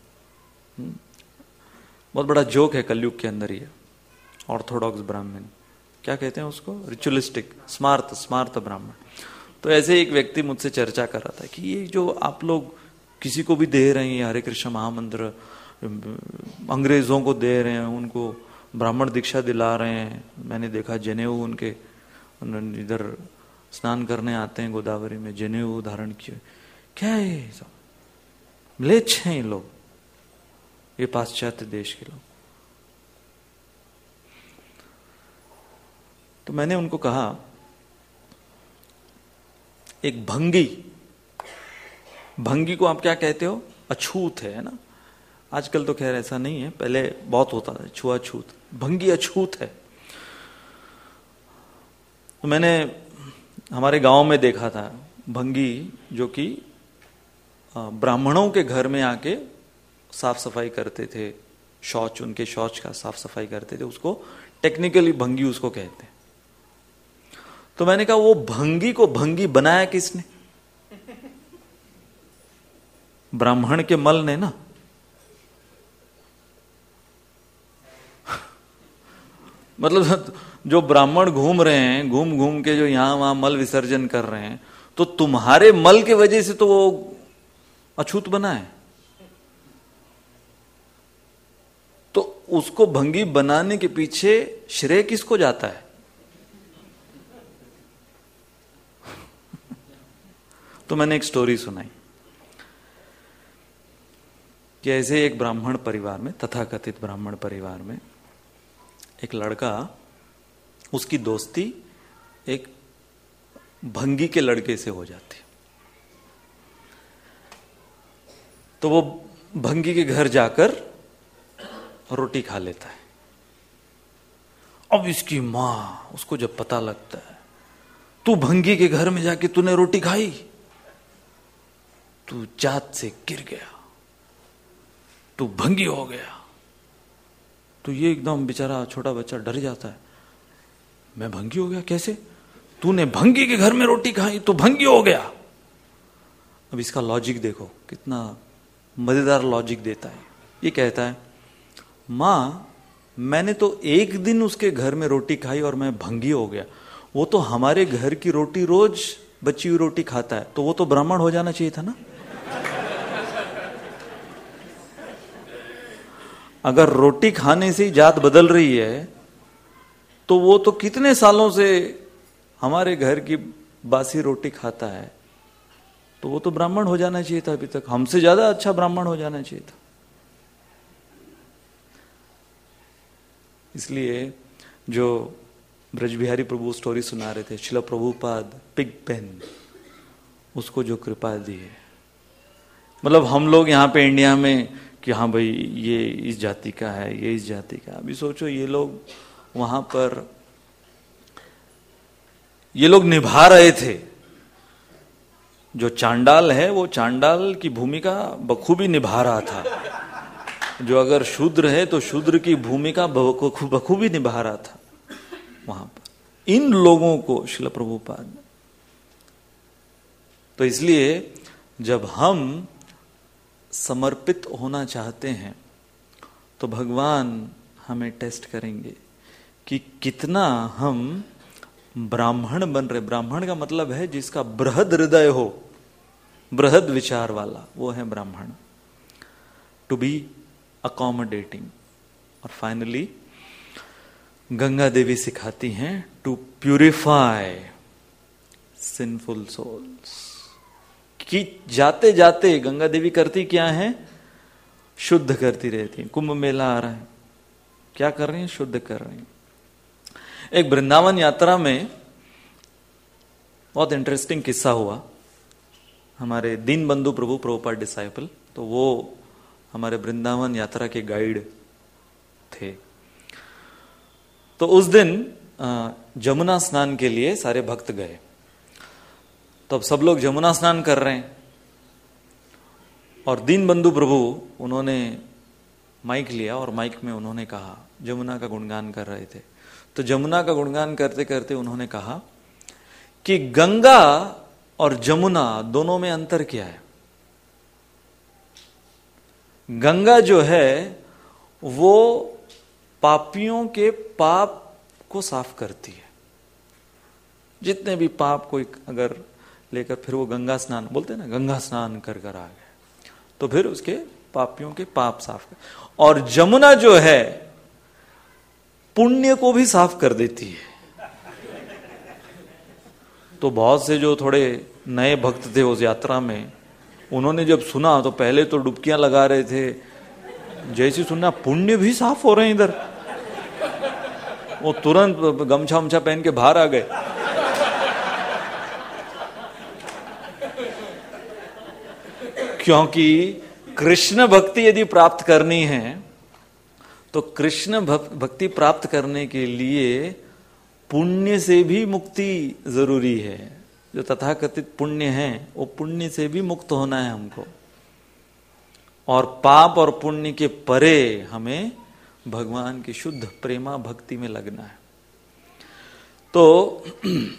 बहुत बड़ा जोक है कलयुग के अंदर ये ऑर्थोडॉक्स ब्राह्मण. क्या कहते हैं उसको, रिचुअलिस्टिक, स्मार्त स्मार्त ब्राह्मण. तो ऐसे एक व्यक्ति मुझसे चर्चा कर रहा था कि ये जो आप लोग किसी को भी दे रहे हैं हरे कृष्ण महामंत्र, अंग्रेजों को दे रहे हैं, उनको ब्राह्मण दीक्षा दिला रहे हैं. मैंने देखा जनेऊ उनके, इधर स्नान करने आते हैं गोदावरी में, जनेऊ धारण किए. क्या है सब म्लेच्छ हैं ये लोग, ये पाश्चात्य देश के लोग. तो मैंने उनको कहा, एक भंगी, भंगी को आप क्या कहते हो, अछूत है ना. आजकल तो खैर ऐसा नहीं है, पहले बहुत होता था छुआछूत. भंगी अछूत है. तो मैंने हमारे गांव में देखा था भंगी जो कि ब्राह्मणों के घर में आके साफ सफाई करते थे, शौच, उनके शौच का साफ सफाई करते थे. उसको टेक्निकली भंगी उसको कहते हैं. तो मैंने कहा वो भंगी को भंगी बनाया किसने? ब्राह्मण के मल ने ना. मतलब जो ब्राह्मण घूम रहे हैं, घूम घूम के जो यहां वहां मल विसर्जन कर रहे हैं, तो तुम्हारे मल के वजह से तो वो अछूत बना है. तो उसको भंगी बनाने के पीछे श्रेय किसको जाता है? तो मैंने एक स्टोरी सुनाई कि ऐसे एक ब्राह्मण परिवार में, तथाकथित ब्राह्मण परिवार में, एक लड़का, उसकी दोस्ती एक भंगी के लड़के से हो जाती. तो वो भंगी के घर जाकर रोटी खा लेता है. अब इसकी मां, उसको जब पता लगता है तू भंगी के घर में जाके तूने रोटी खाई, तू जात से गिर गया, तू भंगी हो गया. तो ये एकदम बेचारा छोटा बच्चा डर जाता है. मैं भंगी हो गया कैसे? तूने भंगी के घर में रोटी खाई तो भंगी हो गया. अब इसका लॉजिक देखो, कितना मजेदार लॉजिक देता है. ये कहता है, मां मैंने तो एक दिन उसके घर में रोटी खाई और मैं भंगी हो गया. वो तो हमारे घर की रोटी रोज बची हुई रोटी खाता है, तो वो तो ब्राह्मण हो जाना चाहिए था ना. अगर रोटी खाने से ही जात बदल रही है तो वो तो कितने सालों से हमारे घर की बासी रोटी खाता है, तो वो तो ब्राह्मण हो जाना चाहिए था अभी तक, हमसे ज्यादा अच्छा ब्राह्मण हो जाना चाहिए था। इसलिए जो ब्रजबिहारी प्रभु स्टोरी सुना रहे थे, शिला प्रभुपाद पिग पेन, उसको जो कृपा दी है, मतलब हम लोग यहाँ पे इंडिया में कि हाँ भाई ये इस जाति का है, ये इस जाति का। अभी सोचो ये लोग वहां पर ये लोग निभा रहे थे, जो चांडाल है वो चांडाल की भूमिका बखूबी निभा रहा था, जो अगर शूद्र है तो शूद्र की भूमिका बखूबी निभा रहा था वहां पर इन लोगों को श्रील प्रभुपाद। तो इसलिए जब हम समर्पित होना चाहते हैं तो भगवान हमें टेस्ट करेंगे कि कितना हम ब्राह्मण बन रहे। ब्राह्मण का मतलब है जिसका बृहद हृदय हो, बृहद विचार वाला, वो है ब्राह्मण। To be accommodating. और फाइनली गंगा देवी सिखाती हैं टू प्यूरिफाई सिंफुल सोल्स। कि जाते जाते गंगा देवी करती क्या है? शुद्ध करती रहती है। कुंभ मेला आ रहा है, क्या कर रही है? शुद्ध कर रही है। एक वृंदावन यात्रा में बहुत इंटरेस्टिंग किस्सा हुआ। हमारे दीन बंधु प्रभु प्रभुपाद डिसाइपल, तो वो हमारे वृंदावन यात्रा के गाइड थे। तो उस दिन जमुना स्नान के लिए सारे भक्त गए। तो अब सब लोग जमुना स्नान कर रहे हैं और दीन बंधु प्रभु उन्होंने माइक लिया और माइक में उन्होंने कहा, जमुना का गुणगान कर रहे थे। तो जमुना का गुणगान करते करते उन्होंने कहा कि गंगा और जमुना दोनों में अंतर क्या है। गंगा जो है वो पापियों के पाप को साफ करती है। जितने भी पाप कोई अगर लेकर फिर वो गंगा स्नान बोलते हैं ना, गंगा स्नान कर कर आ गए, तो फिर उसके पापियों के पाप साफ कर। और जमुना जो है पुण्य को भी साफ कर देती है। तो बहुत से जो थोड़े नए भक्त थे उस यात्रा में, उन्होंने जब सुना तो पहले तो डुबकियां लगा रहे थे, जैसे सुनना पुण्य भी साफ हो रहे हैं इधर, वो तुरंत गमछा उमछा पहन के बाहर आ गए। क्योंकि कृष्ण भक्ति यदि प्राप्त करनी है तो कृष्ण भक्ति प्राप्त करने के लिए पुण्य से भी मुक्ति जरूरी है। जो तथाकथित पुण्य है वो पुण्य से भी मुक्त होना है हमको, और पाप और पुण्य के परे हमें भगवान की शुद्ध प्रेमा भक्ति में लगना है। तो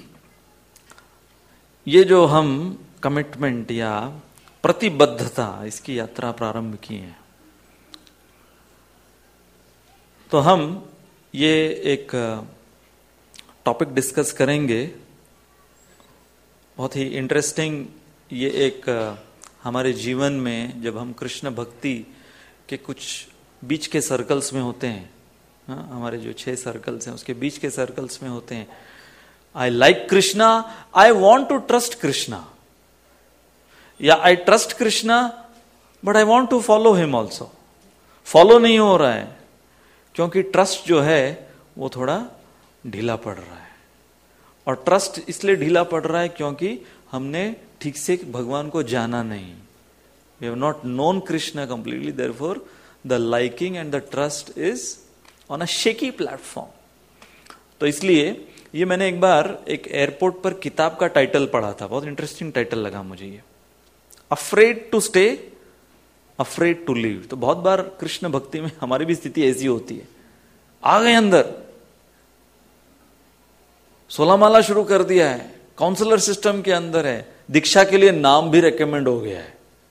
ये जो हम कमिटमेंट या प्रतिबद्धता, इसकी यात्रा प्रारंभ की है, तो हम ये एक टॉपिक डिस्कस करेंगे। बहुत ही इंटरेस्टिंग, ये एक हमारे जीवन में जब हम कृष्ण भक्ति के कुछ बीच के सर्कल्स में होते हैं, हाँ, हमारे जो छह सर्कल्स हैं उसके बीच के सर्कल्स में होते हैं, I like Krishna, I want to trust Krishna, या I trust Krishna but I want to follow him also. Follow नहीं हो रहा है क्योंकि ट्रस्ट जो है वो थोड़ा ढीला पड़ रहा है। और ट्रस्ट इसलिए ढीला पड़ रहा है क्योंकि हमने ठीक से भगवान को जाना नहीं। We have not known Krishna completely, therefore the liking and the trust is on a shaky platform. तो इसलिए ये मैंने एक बार एक एयरपोर्ट पर किताब का टाइटल पढ़ा था, बहुत इंटरेस्टिंग टाइटल लगा मुझे ये, afraid to stay afraid to leave. तो बहुत बार कृष्ण भक्ति में हमारी भी स्थिति ऐसी होती है, आ गए अंदर, सोलह माला शुरू कर दिया है, काउंसलर सिस्टम के अंदर है, दीक्षा के लिए नाम भी रेकमेंड हो गया है,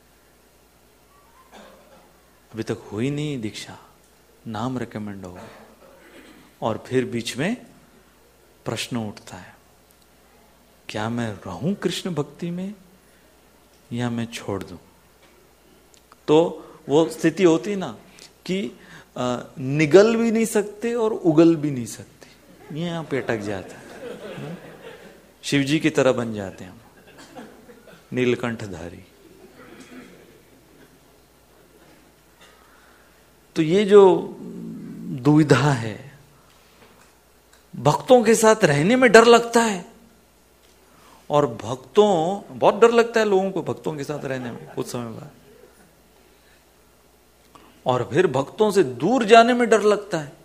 अभी तक हुई नहीं दीक्षा, नाम रेकमेंड हो गया, और फिर बीच में प्रश्न उठता है, क्या मैं रहूं कृष्ण भक्ति में या मैं छोड़ दूं। तो वो स्थिति होती ना कि निगल भी नहीं सकते और उगल भी नहीं सकते, ये यहां पे अटक जाता है। शिव जी की तरह बन जाते हैं हम, नीलकंठधारी। तो ये जो दुविधा है, भक्तों के साथ रहने में डर लगता है, और भक्तों बहुत डर लगता है लोगों को भक्तों के साथ रहने में कुछ समय बाद, और फिर भक्तों से दूर जाने में डर लगता है।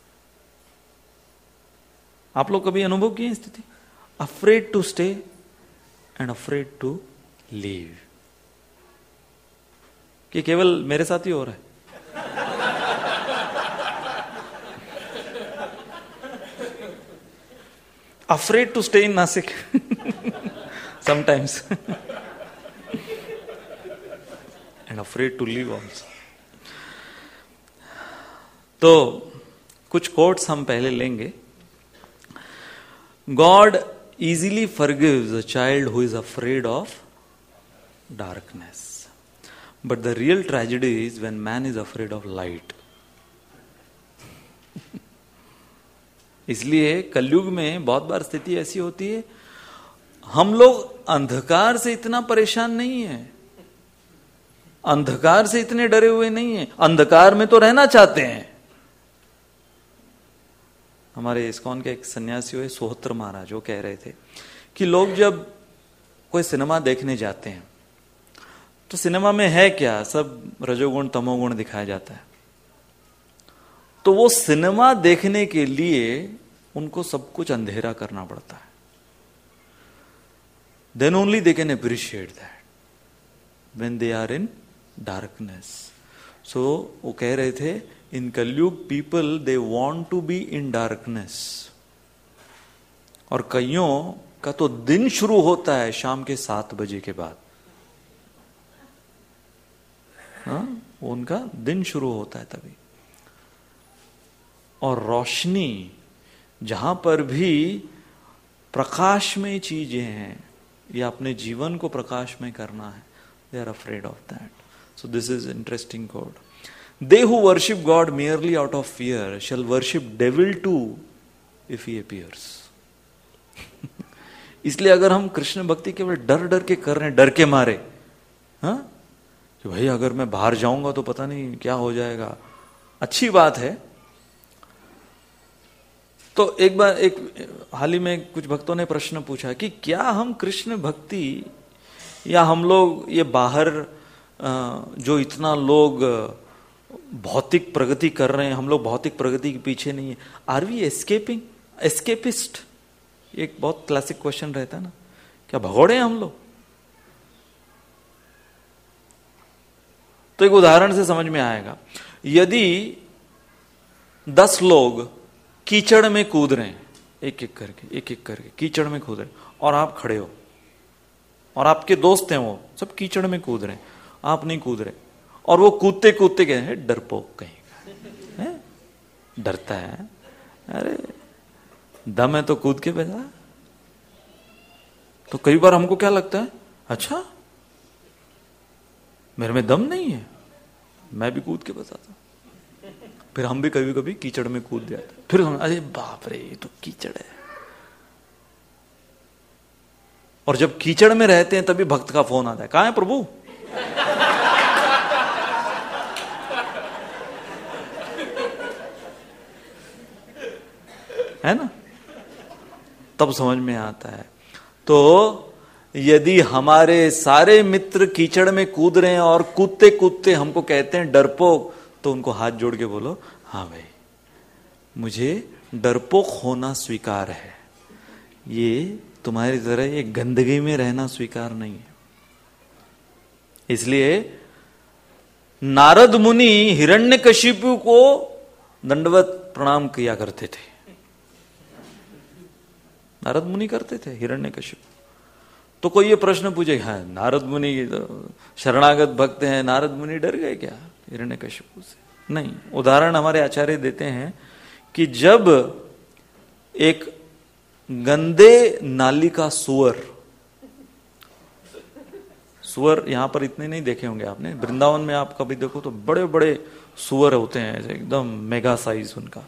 आप लोग कभी अनुभव किए स्थिति? Afraid to stay and afraid to leave. कि केवल मेरे साथ ही हो रहा है? Afraid to stay in Nasik sometimes and afraid to leave also. तो कुछ कोट्स हम पहले लेंगे। God easily forgives a child who is afraid of darkness, but the real tragedy is when man is afraid of light. इसलिए कलयुग में बहुत बार स्थिति ऐसी होती है, हम लोग अंधकार से इतना परेशान नहीं है, अंधकार से इतने डरे हुए नहीं है, अंधकार में तो रहना चाहते हैं। हमारे इस्कॉन के एक सन्यासी हुए सोहत्र महाराज, वो कह रहे थे कि लोग जब कोई सिनेमा देखने जाते हैं तो सिनेमा में है क्या, सब रजोगुण तमोगुण दिखाया जाता है। तो वो सिनेमा देखने के लिए उनको सब कुछ अंधेरा करना पड़ता है, then only they can appreciate that when they are in darkness. So वो कह रहे थे, in Kaliyuga people they want to be in darkness, और कईयों का तो दिन शुरू होता है शाम के सात बजे के बाद। हाँ, उनका दिन शुरू होता है तभी। और रोशनी, जहां पर भी प्रकाशमय चीजें हैं या अपने जीवन को प्रकाशमय करना है, they are afraid of that. So this is interesting quote. They who worship god merely out of fear shall worship devil too if he appears. इसलिए अगर हम कृष्ण भक्ति केवल डर डर के कर रहे हैं, डर के मारे, हाँ, कि भाई अगर मैं बाहर जाऊंगा तो पता नहीं क्या हो जाएगा, अच्छी बात है। तो एक बार एक हाल ही में कुछ भक्तों ने प्रश्न पूछा कि क्या हम कृष्ण भक्ति, या हम लोग ये बाहर जो इतना लोग भौतिक प्रगति कर रहे हैं, हम लोग भौतिक प्रगति के पीछे नहीं है, आर वी एस्केपिंग एस्केपिस्ट? एक बहुत क्लासिक क्वेश्चन रहता है ना, क्या भगोड़े हैं हम लोग? तो एक उदाहरण से समझ में आएगा। यदि दस लोग कीचड़ में कूद रहे हैं, एक एक करके एक एक करके कीचड़ में कूद रहे, और आप खड़े हो, और आपके दोस्त हैं वो सब कीचड़ में कूद रहे हैं, आप नहीं कूद रहे, और वो कूदते कूदते गए हैं, डरपोक कहीं का, डरता है, अरे दम है तो कूद के बैठा। तो कई बार हमको क्या लगता है, अच्छा मेरे में दम नहीं है, मैं भी कूद के बताता। फिर हम भी कभी कभी कीचड़ में कूद जाते, फिर हम अरे बाप रे ये तो कीचड़ है। और जब कीचड़ में रहते हैं तभी भक्त का फोन आता है, कहां है प्रभु? है ना, तब समझ में आता है। तो यदि हमारे सारे मित्र कीचड़ में कूद रहे हैं और कूदते कूदते हमको कहते हैं डरपोक, तो उनको हाथ जोड़ के बोलो, हाँ भाई मुझे डरपोक होना स्वीकार है, ये तुम्हारी तरह ये गंदगी में रहना स्वीकार नहीं है। इसलिए नारद मुनि हिरण्यकशिपु को दंडवत प्रणाम किया करते थे, नारद मुनि करते थे हिरण्यकशिपु। तो कोई ये प्रश्न पूछे, हाँ नारद मुनि शरणागत भक्त हैं, नारद मुनि डर गए क्या हिरण्यकशिपु से? नहीं। उदाहरण हमारे आचार्य देते हैं कि जब एक गंदे नाली का सुअर सुअर यहां पर इतने नहीं देखे होंगे आपने, वृंदावन में आप कभी देखो तो बड़े बड़े सुअर होते हैं, ऐसे एकदम मेगा साइज उनका,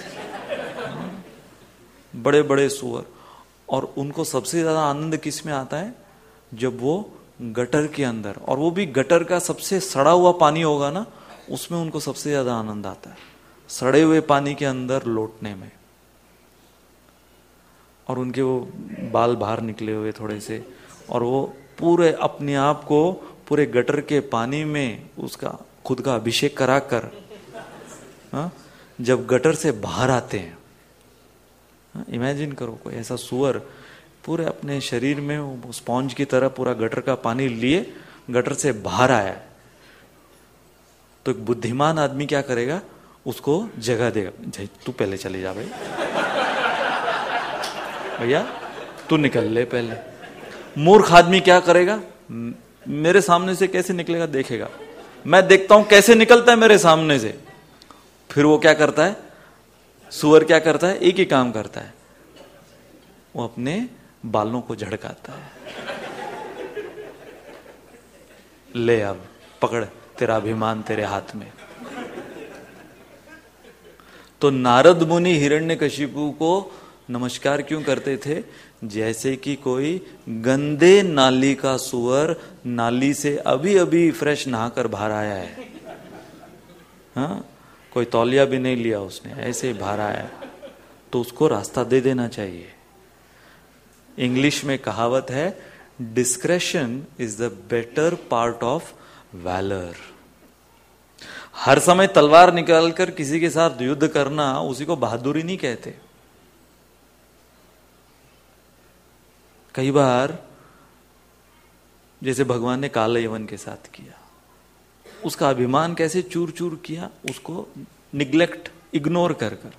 बड़े बड़े सुअर। और उनको सबसे ज्यादा आनंद किस में आता है? जब वो गटर के अंदर, और वो भी गटर का सबसे सड़ा हुआ पानी होगा ना, उसमें उनको सबसे ज्यादा आनंद आता है, सड़े हुए पानी के अंदर लौटने में। और उनके वो बाल बाहर निकले हुए थोड़े से, और वो पूरे अपने आप को पूरे गटर के पानी में उसका खुद का अभिषेक कराकर जब गटर से बाहर आते हैं, इमेजिन करो कोई ऐसा सुअर पूरे अपने शरीर में स्पॉन्ज की तरह पूरा गटर का पानी लिए गटर से बाहर आया है, तो एक बुद्धिमान आदमी क्या करेगा? उसको जगह देगा, तू पहले चले जा भाई, भैया तू निकल ले पहले। मूर्ख आदमी क्या करेगा? मेरे सामने से कैसे निकलेगा देखेगा, मैं देखता हूं कैसे निकलता है मेरे सामने से। फिर वो क्या करता है? सुअर क्या करता है? एक ही काम करता है, वो अपने बालों को झड़काता है, ले अब पकड़, तेरा अभिमान तेरे हाथ में। तो नारद मुनि हिरण्यकशिपु को नमस्कार क्यों करते थे? जैसे कि कोई गंदे नाली का सुअर नाली से अभी अभी फ्रेश नहाकर बाहर आया है, हाँ, कोई तौलिया भी नहीं लिया उसने, ऐसे ही बाहर आया है, तो उसको रास्ता दे देना चाहिए। इंग्लिश में कहावत है, discretion is the better part of valour. हर समय तलवार निकालकर किसी के साथ युद्ध करना, उसी को बहादुरी नहीं कहते। कई बार जैसे भगवान ने काल यवन के साथ किया, उसका अभिमान कैसे चूर चूर किया, उसको निग्लेक्ट, इग्नोर कर कर।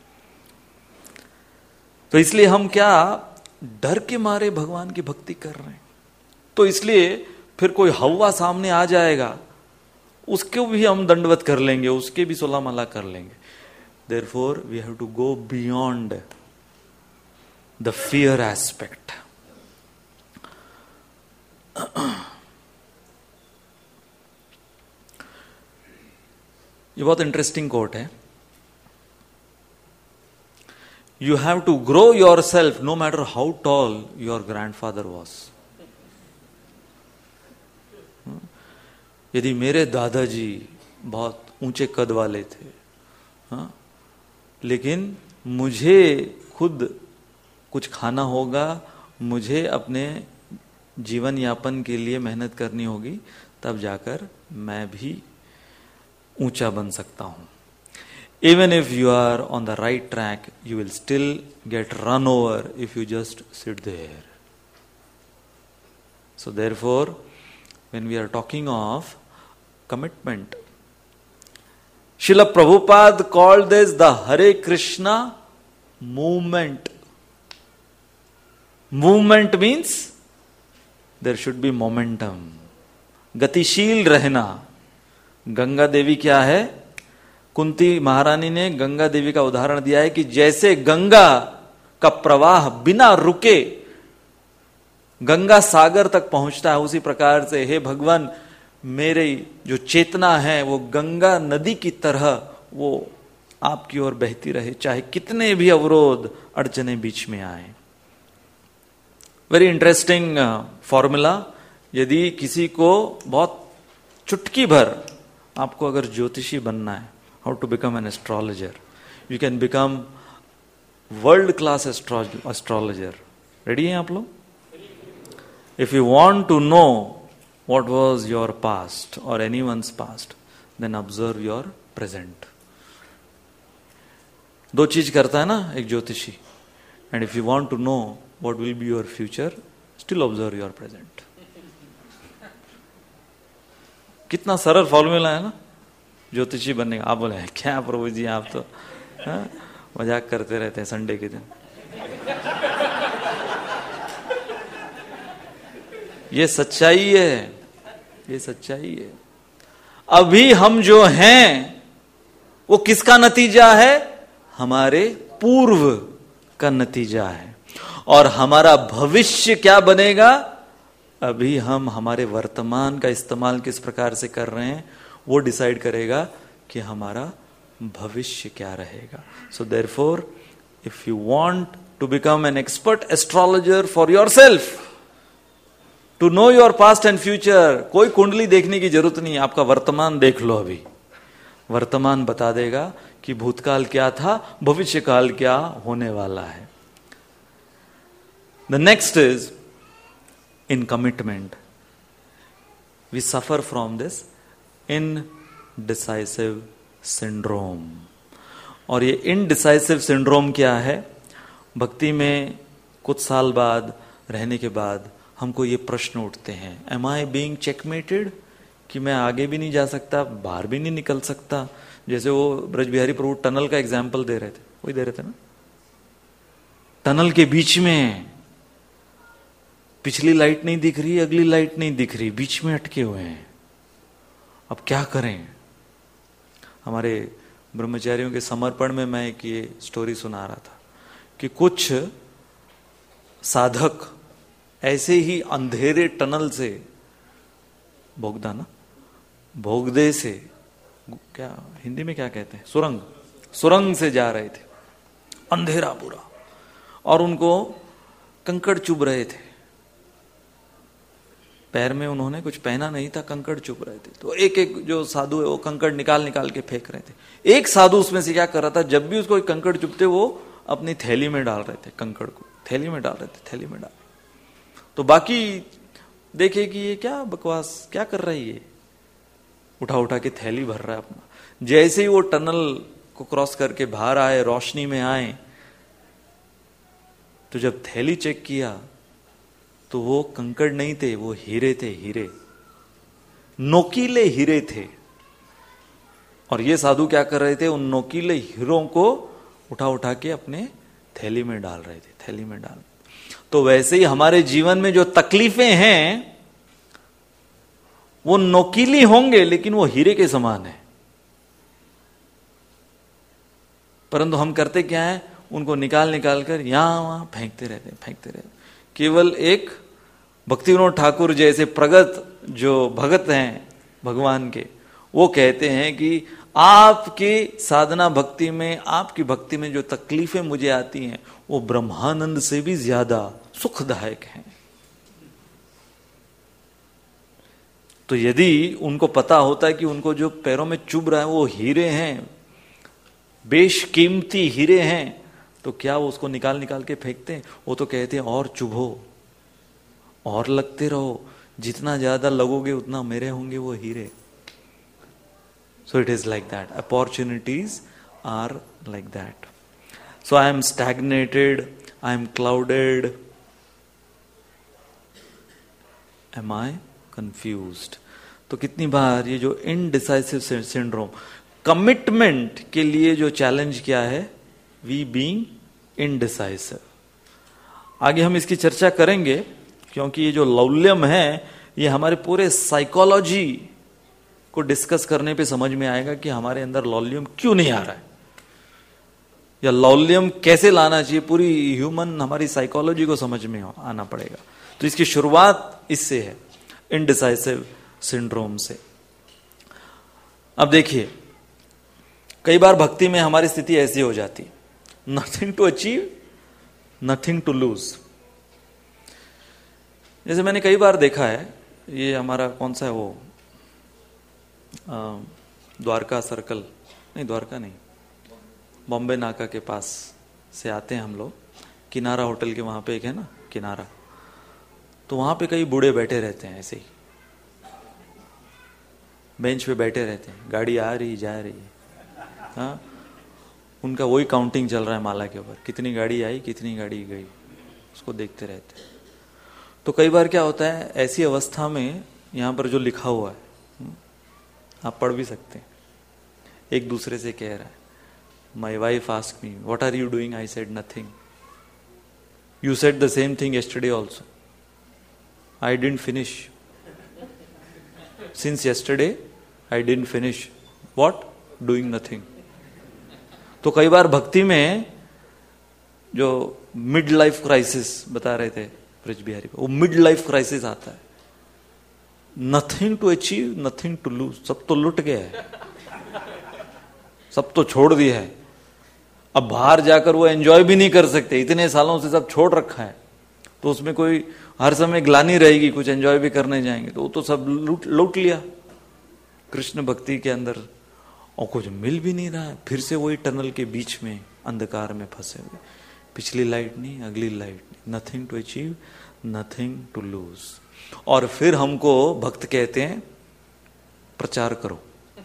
तो इसलिए हम क्या डर के मारे भगवान की भक्ति कर रहे हैं, तो इसलिए फिर कोई हवा सामने आ जाएगा, उसको भी हम दंडवत कर लेंगे, उसके भी सोलह माला कर लेंगे। Therefore we have to go beyond the fear aspect. ये बहुत इंटरेस्टिंग कोट है, you have to grow yourself no matter how tall your grandfather was. यदि मेरे दादाजी बहुत ऊंचे कद वाले थे, हाँ, लेकिन मुझे खुद कुछ खाना होगा, मुझे अपने जीवन यापन के लिए मेहनत करनी होगी, तब जाकर मैं भी ऊंचा बन सकता हूं। Even if you are on the right track, you will still get run over if you just sit there. So therefore, when we are talking of commitment, Srila Prabhupada called this the Hare Krishna movement. Movement means there should be momentum. गतिशील रहना। गंगा देवी क्या है? कुंती महारानी ने गंगा देवी का उदाहरण दिया है कि जैसे गंगा का प्रवाह बिना रुके गंगा सागर तक पहुंचता है, उसी प्रकार से हे भगवान, मेरी जो चेतना है वो गंगा नदी की तरह वो आपकी ओर बहती रहे, चाहे कितने भी अवरोध अड़चने बीच में आए। Very interesting formula. यदि किसी को बहुत चुटकी भर आपको अगर ज्योतिषी बनना है, how to become an astrologer, you can become world class astrologer. Ready हैं आप लोग? If you want to know what was your past और anyone's past, then observe your present. दो चीज करता है ना एक ज्योतिषी, and if you want to know what will be your future, still observe your present. कितना सरल फॉर्मूला है ना ज्योतिषी बनने का। आप बोले क्या प्रभु जी आप तो हाँ? मजाक करते रहते हैं संडे के दिन। ये सच्चाई है, ये सच्चाई है। अभी हम जो हैं वो किसका नतीजा है? हमारे पूर्व का नतीजा है। और हमारा भविष्य क्या बनेगा? अभी हम हमारे वर्तमान का इस्तेमाल किस प्रकार से कर रहे हैं वो डिसाइड करेगा कि हमारा भविष्य क्या रहेगा. So therefore if you want to become an expert astrologer for yourself, to know your past and future, कोई कुंडली देखने की जरूरत नहीं, आपका वर्तमान देख लो. अभी वर्तमान बता देगा कि भूतकाल क्या था, भविष्य काल क्या होने वाला है. The next is in commitment. We suffer from this indecisive syndrome. और ये इनडिसाइसिव सिंड्रोम क्या है? भक्ति में कुछ साल बाद रहने के बाद हमको ये प्रश्न उठते हैं, एम आई बीइंग चेकमेटेड, कि मैं आगे भी नहीं जा सकता, बाहर भी नहीं निकल सकता. जैसे वो ब्रज बिहारी प्रभु टनल का एग्जाम्पल दे रहे थे, वही दे रहे थे ना, टनल के बीच में पिछली लाइट नहीं दिख रही, अगली लाइट नहीं दिख रही, बीच में अटके हुए हैं. अब क्या करें? हमारे ब्रह्मचारियों के समर्पण में मैं एक ये स्टोरी सुना रहा था कि कुछ साधक ऐसे ही अंधेरे टनल से, भोगदा ना, भोगदे से, क्या हिंदी में क्या कहते हैं, सुरंग, सुरंग से जा रहे थे, अंधेरा पूरा, और उनको कंकड़ चुभ रहे थे. पैर में उन्होंने कुछ पहना नहीं था, कंकड़ चुभ रहे थे. तो एक एक जो साधु है वो कंकड़ निकाल निकाल के फेंक रहे थे. एक साधु उसमें से क्या कर रहा था, जब भी उसको कंकड़ चुभते वो अपनी थैली में डाल रहे थे, कंकड़ को थैली में डाल रहे थे, थैली में डाल. तो बाकी देखे कि ये क्या बकवास, क्या कर रहा है ये, उठा उठा के थैली भर रहा है अपना. जैसे ही वो टनल को क्रॉस करके बाहर आए, रोशनी में आए, तो जब थैली चेक किया तो वो कंकड़ नहीं थे, वो हीरे थे, हीरे, नोकीले हीरे थे. और ये साधु क्या कर रहे थे, उन नोकीले हीरों को उठा उठा के अपने थैली में डाल रहे थे, थैली में डाल. तो वैसे ही हमारे जीवन में जो तकलीफें हैं वो नोकीली होंगे लेकिन वो हीरे के समान है. परंतु हम करते क्या है, उनको निकाल निकाल कर यहां वहां फेंकते रहते फेंकते रहते. केवल एक भक्ति विनोद ठाकुर जैसे प्रगत जो भगत हैं भगवान के, वो कहते हैं कि आपकी साधना भक्ति में, आपकी भक्ति में जो तकलीफें मुझे आती हैं वो ब्रह्मानंद से भी ज्यादा सुखदायक हैं. तो यदि उनको पता होता है कि उनको जो पैरों में चुभ रहा है वो हीरे हैं, बेशकीमती हीरे हैं, तो क्या वो उसको निकाल निकाल के फेंकते हैं? वो तो कहते हैं और चुभो, और लगते रहो, जितना ज्यादा लगोगे उतना मेरे होंगे वो हीरे. So it is like that. Opportunities are like that. So I am stagnated, I am clouded. Am I confused? तो कितनी बार ये जो indecisive syndrome, कमिटमेंट के लिए जो चैलेंज क्या है, वी बीइंग इनडिसाइसिव. आगे हम इसकी चर्चा करेंगे, क्योंकि ये जो लौल्यम है ये हमारे पूरे साइकोलॉजी को डिस्कस करने पे समझ में आएगा कि हमारे अंदर लौल्यम क्यों नहीं आ रहा है, या लौल्यम कैसे लाना चाहिए. पूरी ह्यूमन हमारी साइकोलॉजी को समझ में आना पड़ेगा. तो इसकी शुरुआत इससे है, इनडिसाइसिव सिंड्रोम से. अब देखिए, कई बार भक्ति में हमारी स्थिति ऐसी हो जाती, nothing to achieve, nothing to lose. जैसे मैंने कई बार देखा है, ये हमारा कौन सा है वो, आ, द्वारका सर्कल, नहीं द्वारका नहीं, बॉम्बे नाका के पास से आते हैं हम लोग, किनारा होटल के वहां पे एक है ना किनारा, तो वहां पे कई बूढ़े बैठे रहते हैं, ऐसे ही बेंच पे बैठे रहते हैं, गाड़ी आ रही जा रही है, हाँ, उनका वही काउंटिंग चल रहा है माला के ऊपर, कितनी गाड़ी आई कितनी गाड़ी गई, उसको देखते रहते हैं. तो कई बार क्या होता है, ऐसी अवस्था में यहां पर जो लिखा हुआ है आप पढ़ भी सकते हैं, एक दूसरे से कह रहा है, my wife ask me what are you doing, I said nothing, you said the same thing yesterday also, I didn't finish, since yesterday I didn't finish, what, doing nothing. तो कई बार भक्ति में जो मिड लाइफ क्राइसिस बता रहे थे ब्रज बिहारी, वो मिड लाइफ क्राइसिस आता है nothing to achieve, nothing to lose, सब तो लुट गया है, सब तो छोड़ दिया है। अब बाहर जाकर वो एंजॉय भी नहीं कर सकते, इतने सालों से सब छोड़ रखा है, तो उसमें कोई हर समय ग्लानि रहेगी, कुछ एंजॉय भी करने जाएंगे तो वो तो सब लूट लूट लिया कृष्ण भक्ति के अंदर, और कुछ मिल भी नहीं रहा है। फिर से वही टनल के बीच में अंधकार में फंसे हुए, पिछली लाइट नहीं, अगली लाइट नहीं, nothing to achieve, nothing to lose. और फिर हमको भक्त कहते हैं प्रचार करो,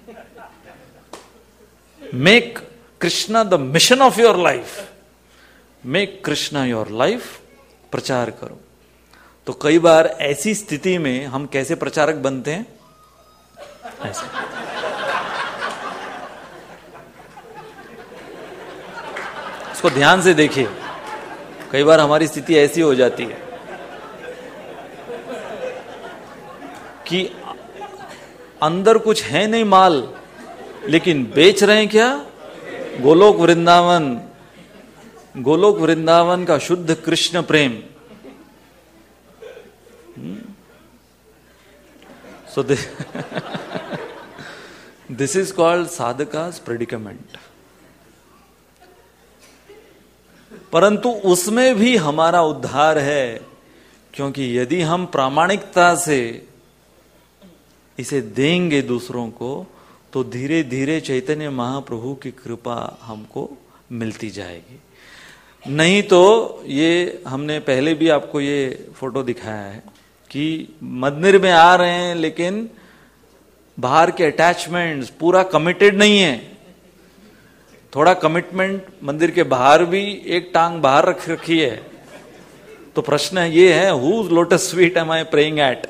make Krishna the mission of your life, make Krishna your life, प्रचार करो। तो कई बार ऐसी स्थिति में हम कैसे प्रचारक बनते हैं, ऐसे इसको ध्यान से देखिए, कई बार हमारी स्थिति ऐसी हो जाती है कि अंदर कुछ है नहीं माल, लेकिन बेच रहे हैं क्या, गोलोक वृंदावन, गोलोक वृंदावन का शुद्ध कृष्ण प्रेम। सो दिस इज कॉल्ड साधकास प्रेडिकमेंट। परंतु उसमें भी हमारा उद्धार है, क्योंकि यदि हम प्रामाणिकता से इसे देंगे दूसरों को, तो धीरे धीरे चैतन्य महाप्रभु की कृपा हमको मिलती जाएगी। नहीं तो ये हमने पहले भी आपको ये फोटो दिखाया है कि मंदिर में आ रहे हैं लेकिन बाहर के अटैचमेंट्स पूरा कमिटेड नहीं है। थोड़ा कमिटमेंट मंदिर के बाहर भी एक टांग बाहर रख रखी है। तो प्रश्न ये है, whose lotus feet am I praying at.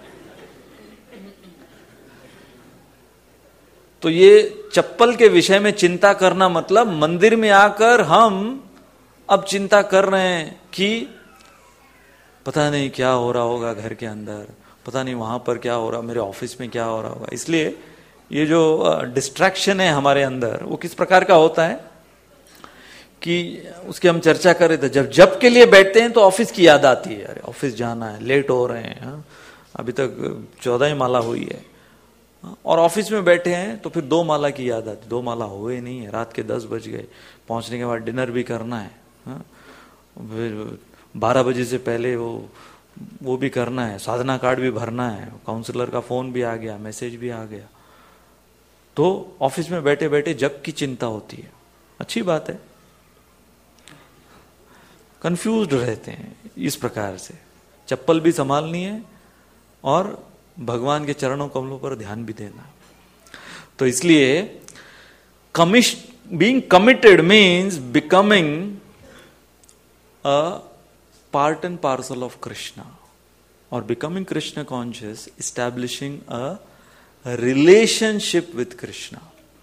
तो ये चप्पल के विषय में चिंता करना मतलब मंदिर में आकर हम अब चिंता कर रहे हैं कि पता नहीं क्या हो रहा होगा घर के अंदर, पता नहीं वहां पर क्या हो रहा, मेरे ऑफिस में क्या हो रहा होगा। इसलिए ये जो डिस्ट्रैक्शन है हमारे अंदर, वो किस प्रकार का होता है कि उसकी हम चर्चा कर रहे थे। जब जब के लिए बैठते हैं तो ऑफिस की याद आती है, अरे ऑफिस जाना है, लेट हो रहे हैं, हा? अभी तक चौदह ही माला हुई है। और ऑफिस में बैठे हैं तो फिर दो माला की याद आती, दो माला हुए नहीं है, रात के दस बज गए, पहुंचने के बाद डिनर भी करना है, फिर बारह बजे से पहले वो वो भी करना है, साधना कार्ड भी भरना है, काउंसलर का फोन भी आ गया, मैसेज भी आ गया। तो ऑफिस में बैठे बैठे जग की चिंता होती है। अच्छी बात है, कंफ्यूज्ड रहते हैं। इस प्रकार से चप्पल भी संभालनी है और भगवान के चरणों कमलों पर ध्यान भी देना। तो इसलिए कमिश being committed means becoming a part and parcel of Krishna, और becoming Krishna conscious, establishing a relationship with Krishna.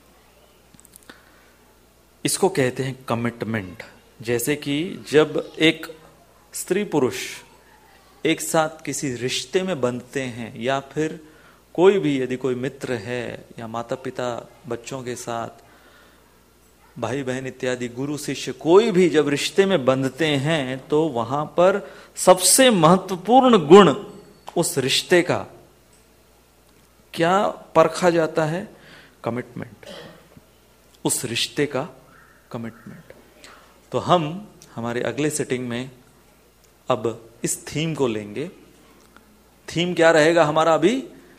इसको कहते हैं कमिटमेंट। जैसे कि जब एक स्त्री पुरुष एक साथ किसी रिश्ते में बंधते हैं, या फिर कोई भी, यदि कोई मित्र है या माता पिता बच्चों के साथ, भाई बहन इत्यादि, गुरु शिष्य, कोई भी जब रिश्ते में बंधते हैं तो वहां पर सबसे महत्वपूर्ण गुण उस रिश्ते का क्या परखा जाता है? कमिटमेंट, उस रिश्ते का कमिटमेंट। तो हम हमारे अगले सेटिंग में अब इस थीम को लेंगे। थीम क्या रहेगा हमारा अभी?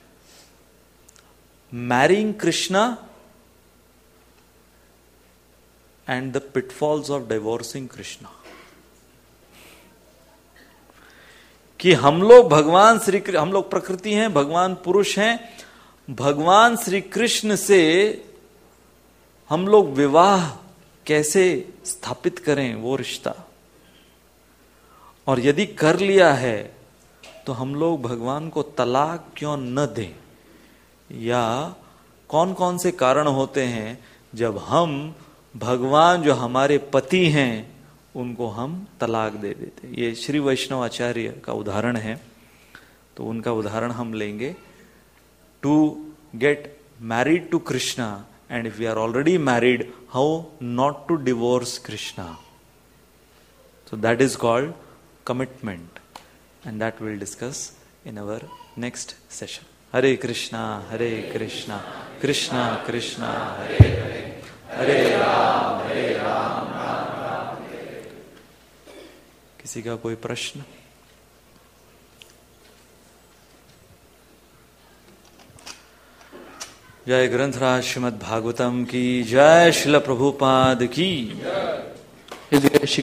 Marrying Krishna and the pitfalls of divorcing Krishna. कि हम लोग भगवान श्री, हम लोग प्रकृति हैं, भगवान पुरुष हैं, भगवान श्री कृष्ण से हम लोग विवाह कैसे स्थापित करें, वो रिश्ता। और यदि कर लिया है तो हम लोग भगवान को तलाक क्यों न दें, या कौन कौन से कारण होते हैं जब हम भगवान जो हमारे पति हैं उनको हम तलाक दे देते। ये श्री वैष्णव आचार्य का उदाहरण है, तो उनका उदाहरण हम लेंगे। To get married to Krishna, and if we are already married, how not to divorce Krishna. So that is called commitment, and that we'll discuss in our next session. Hare Krishna, Hare Krishna, Krishna Krishna, Hare Hare, Hare Ram, Hare Ram, Ram Ram Hare Hare. किसी का कोई प्रश्न? जय ग्रंथराज श्रीमद् भागवतम की जय, श्रील प्रभुपाद की जय।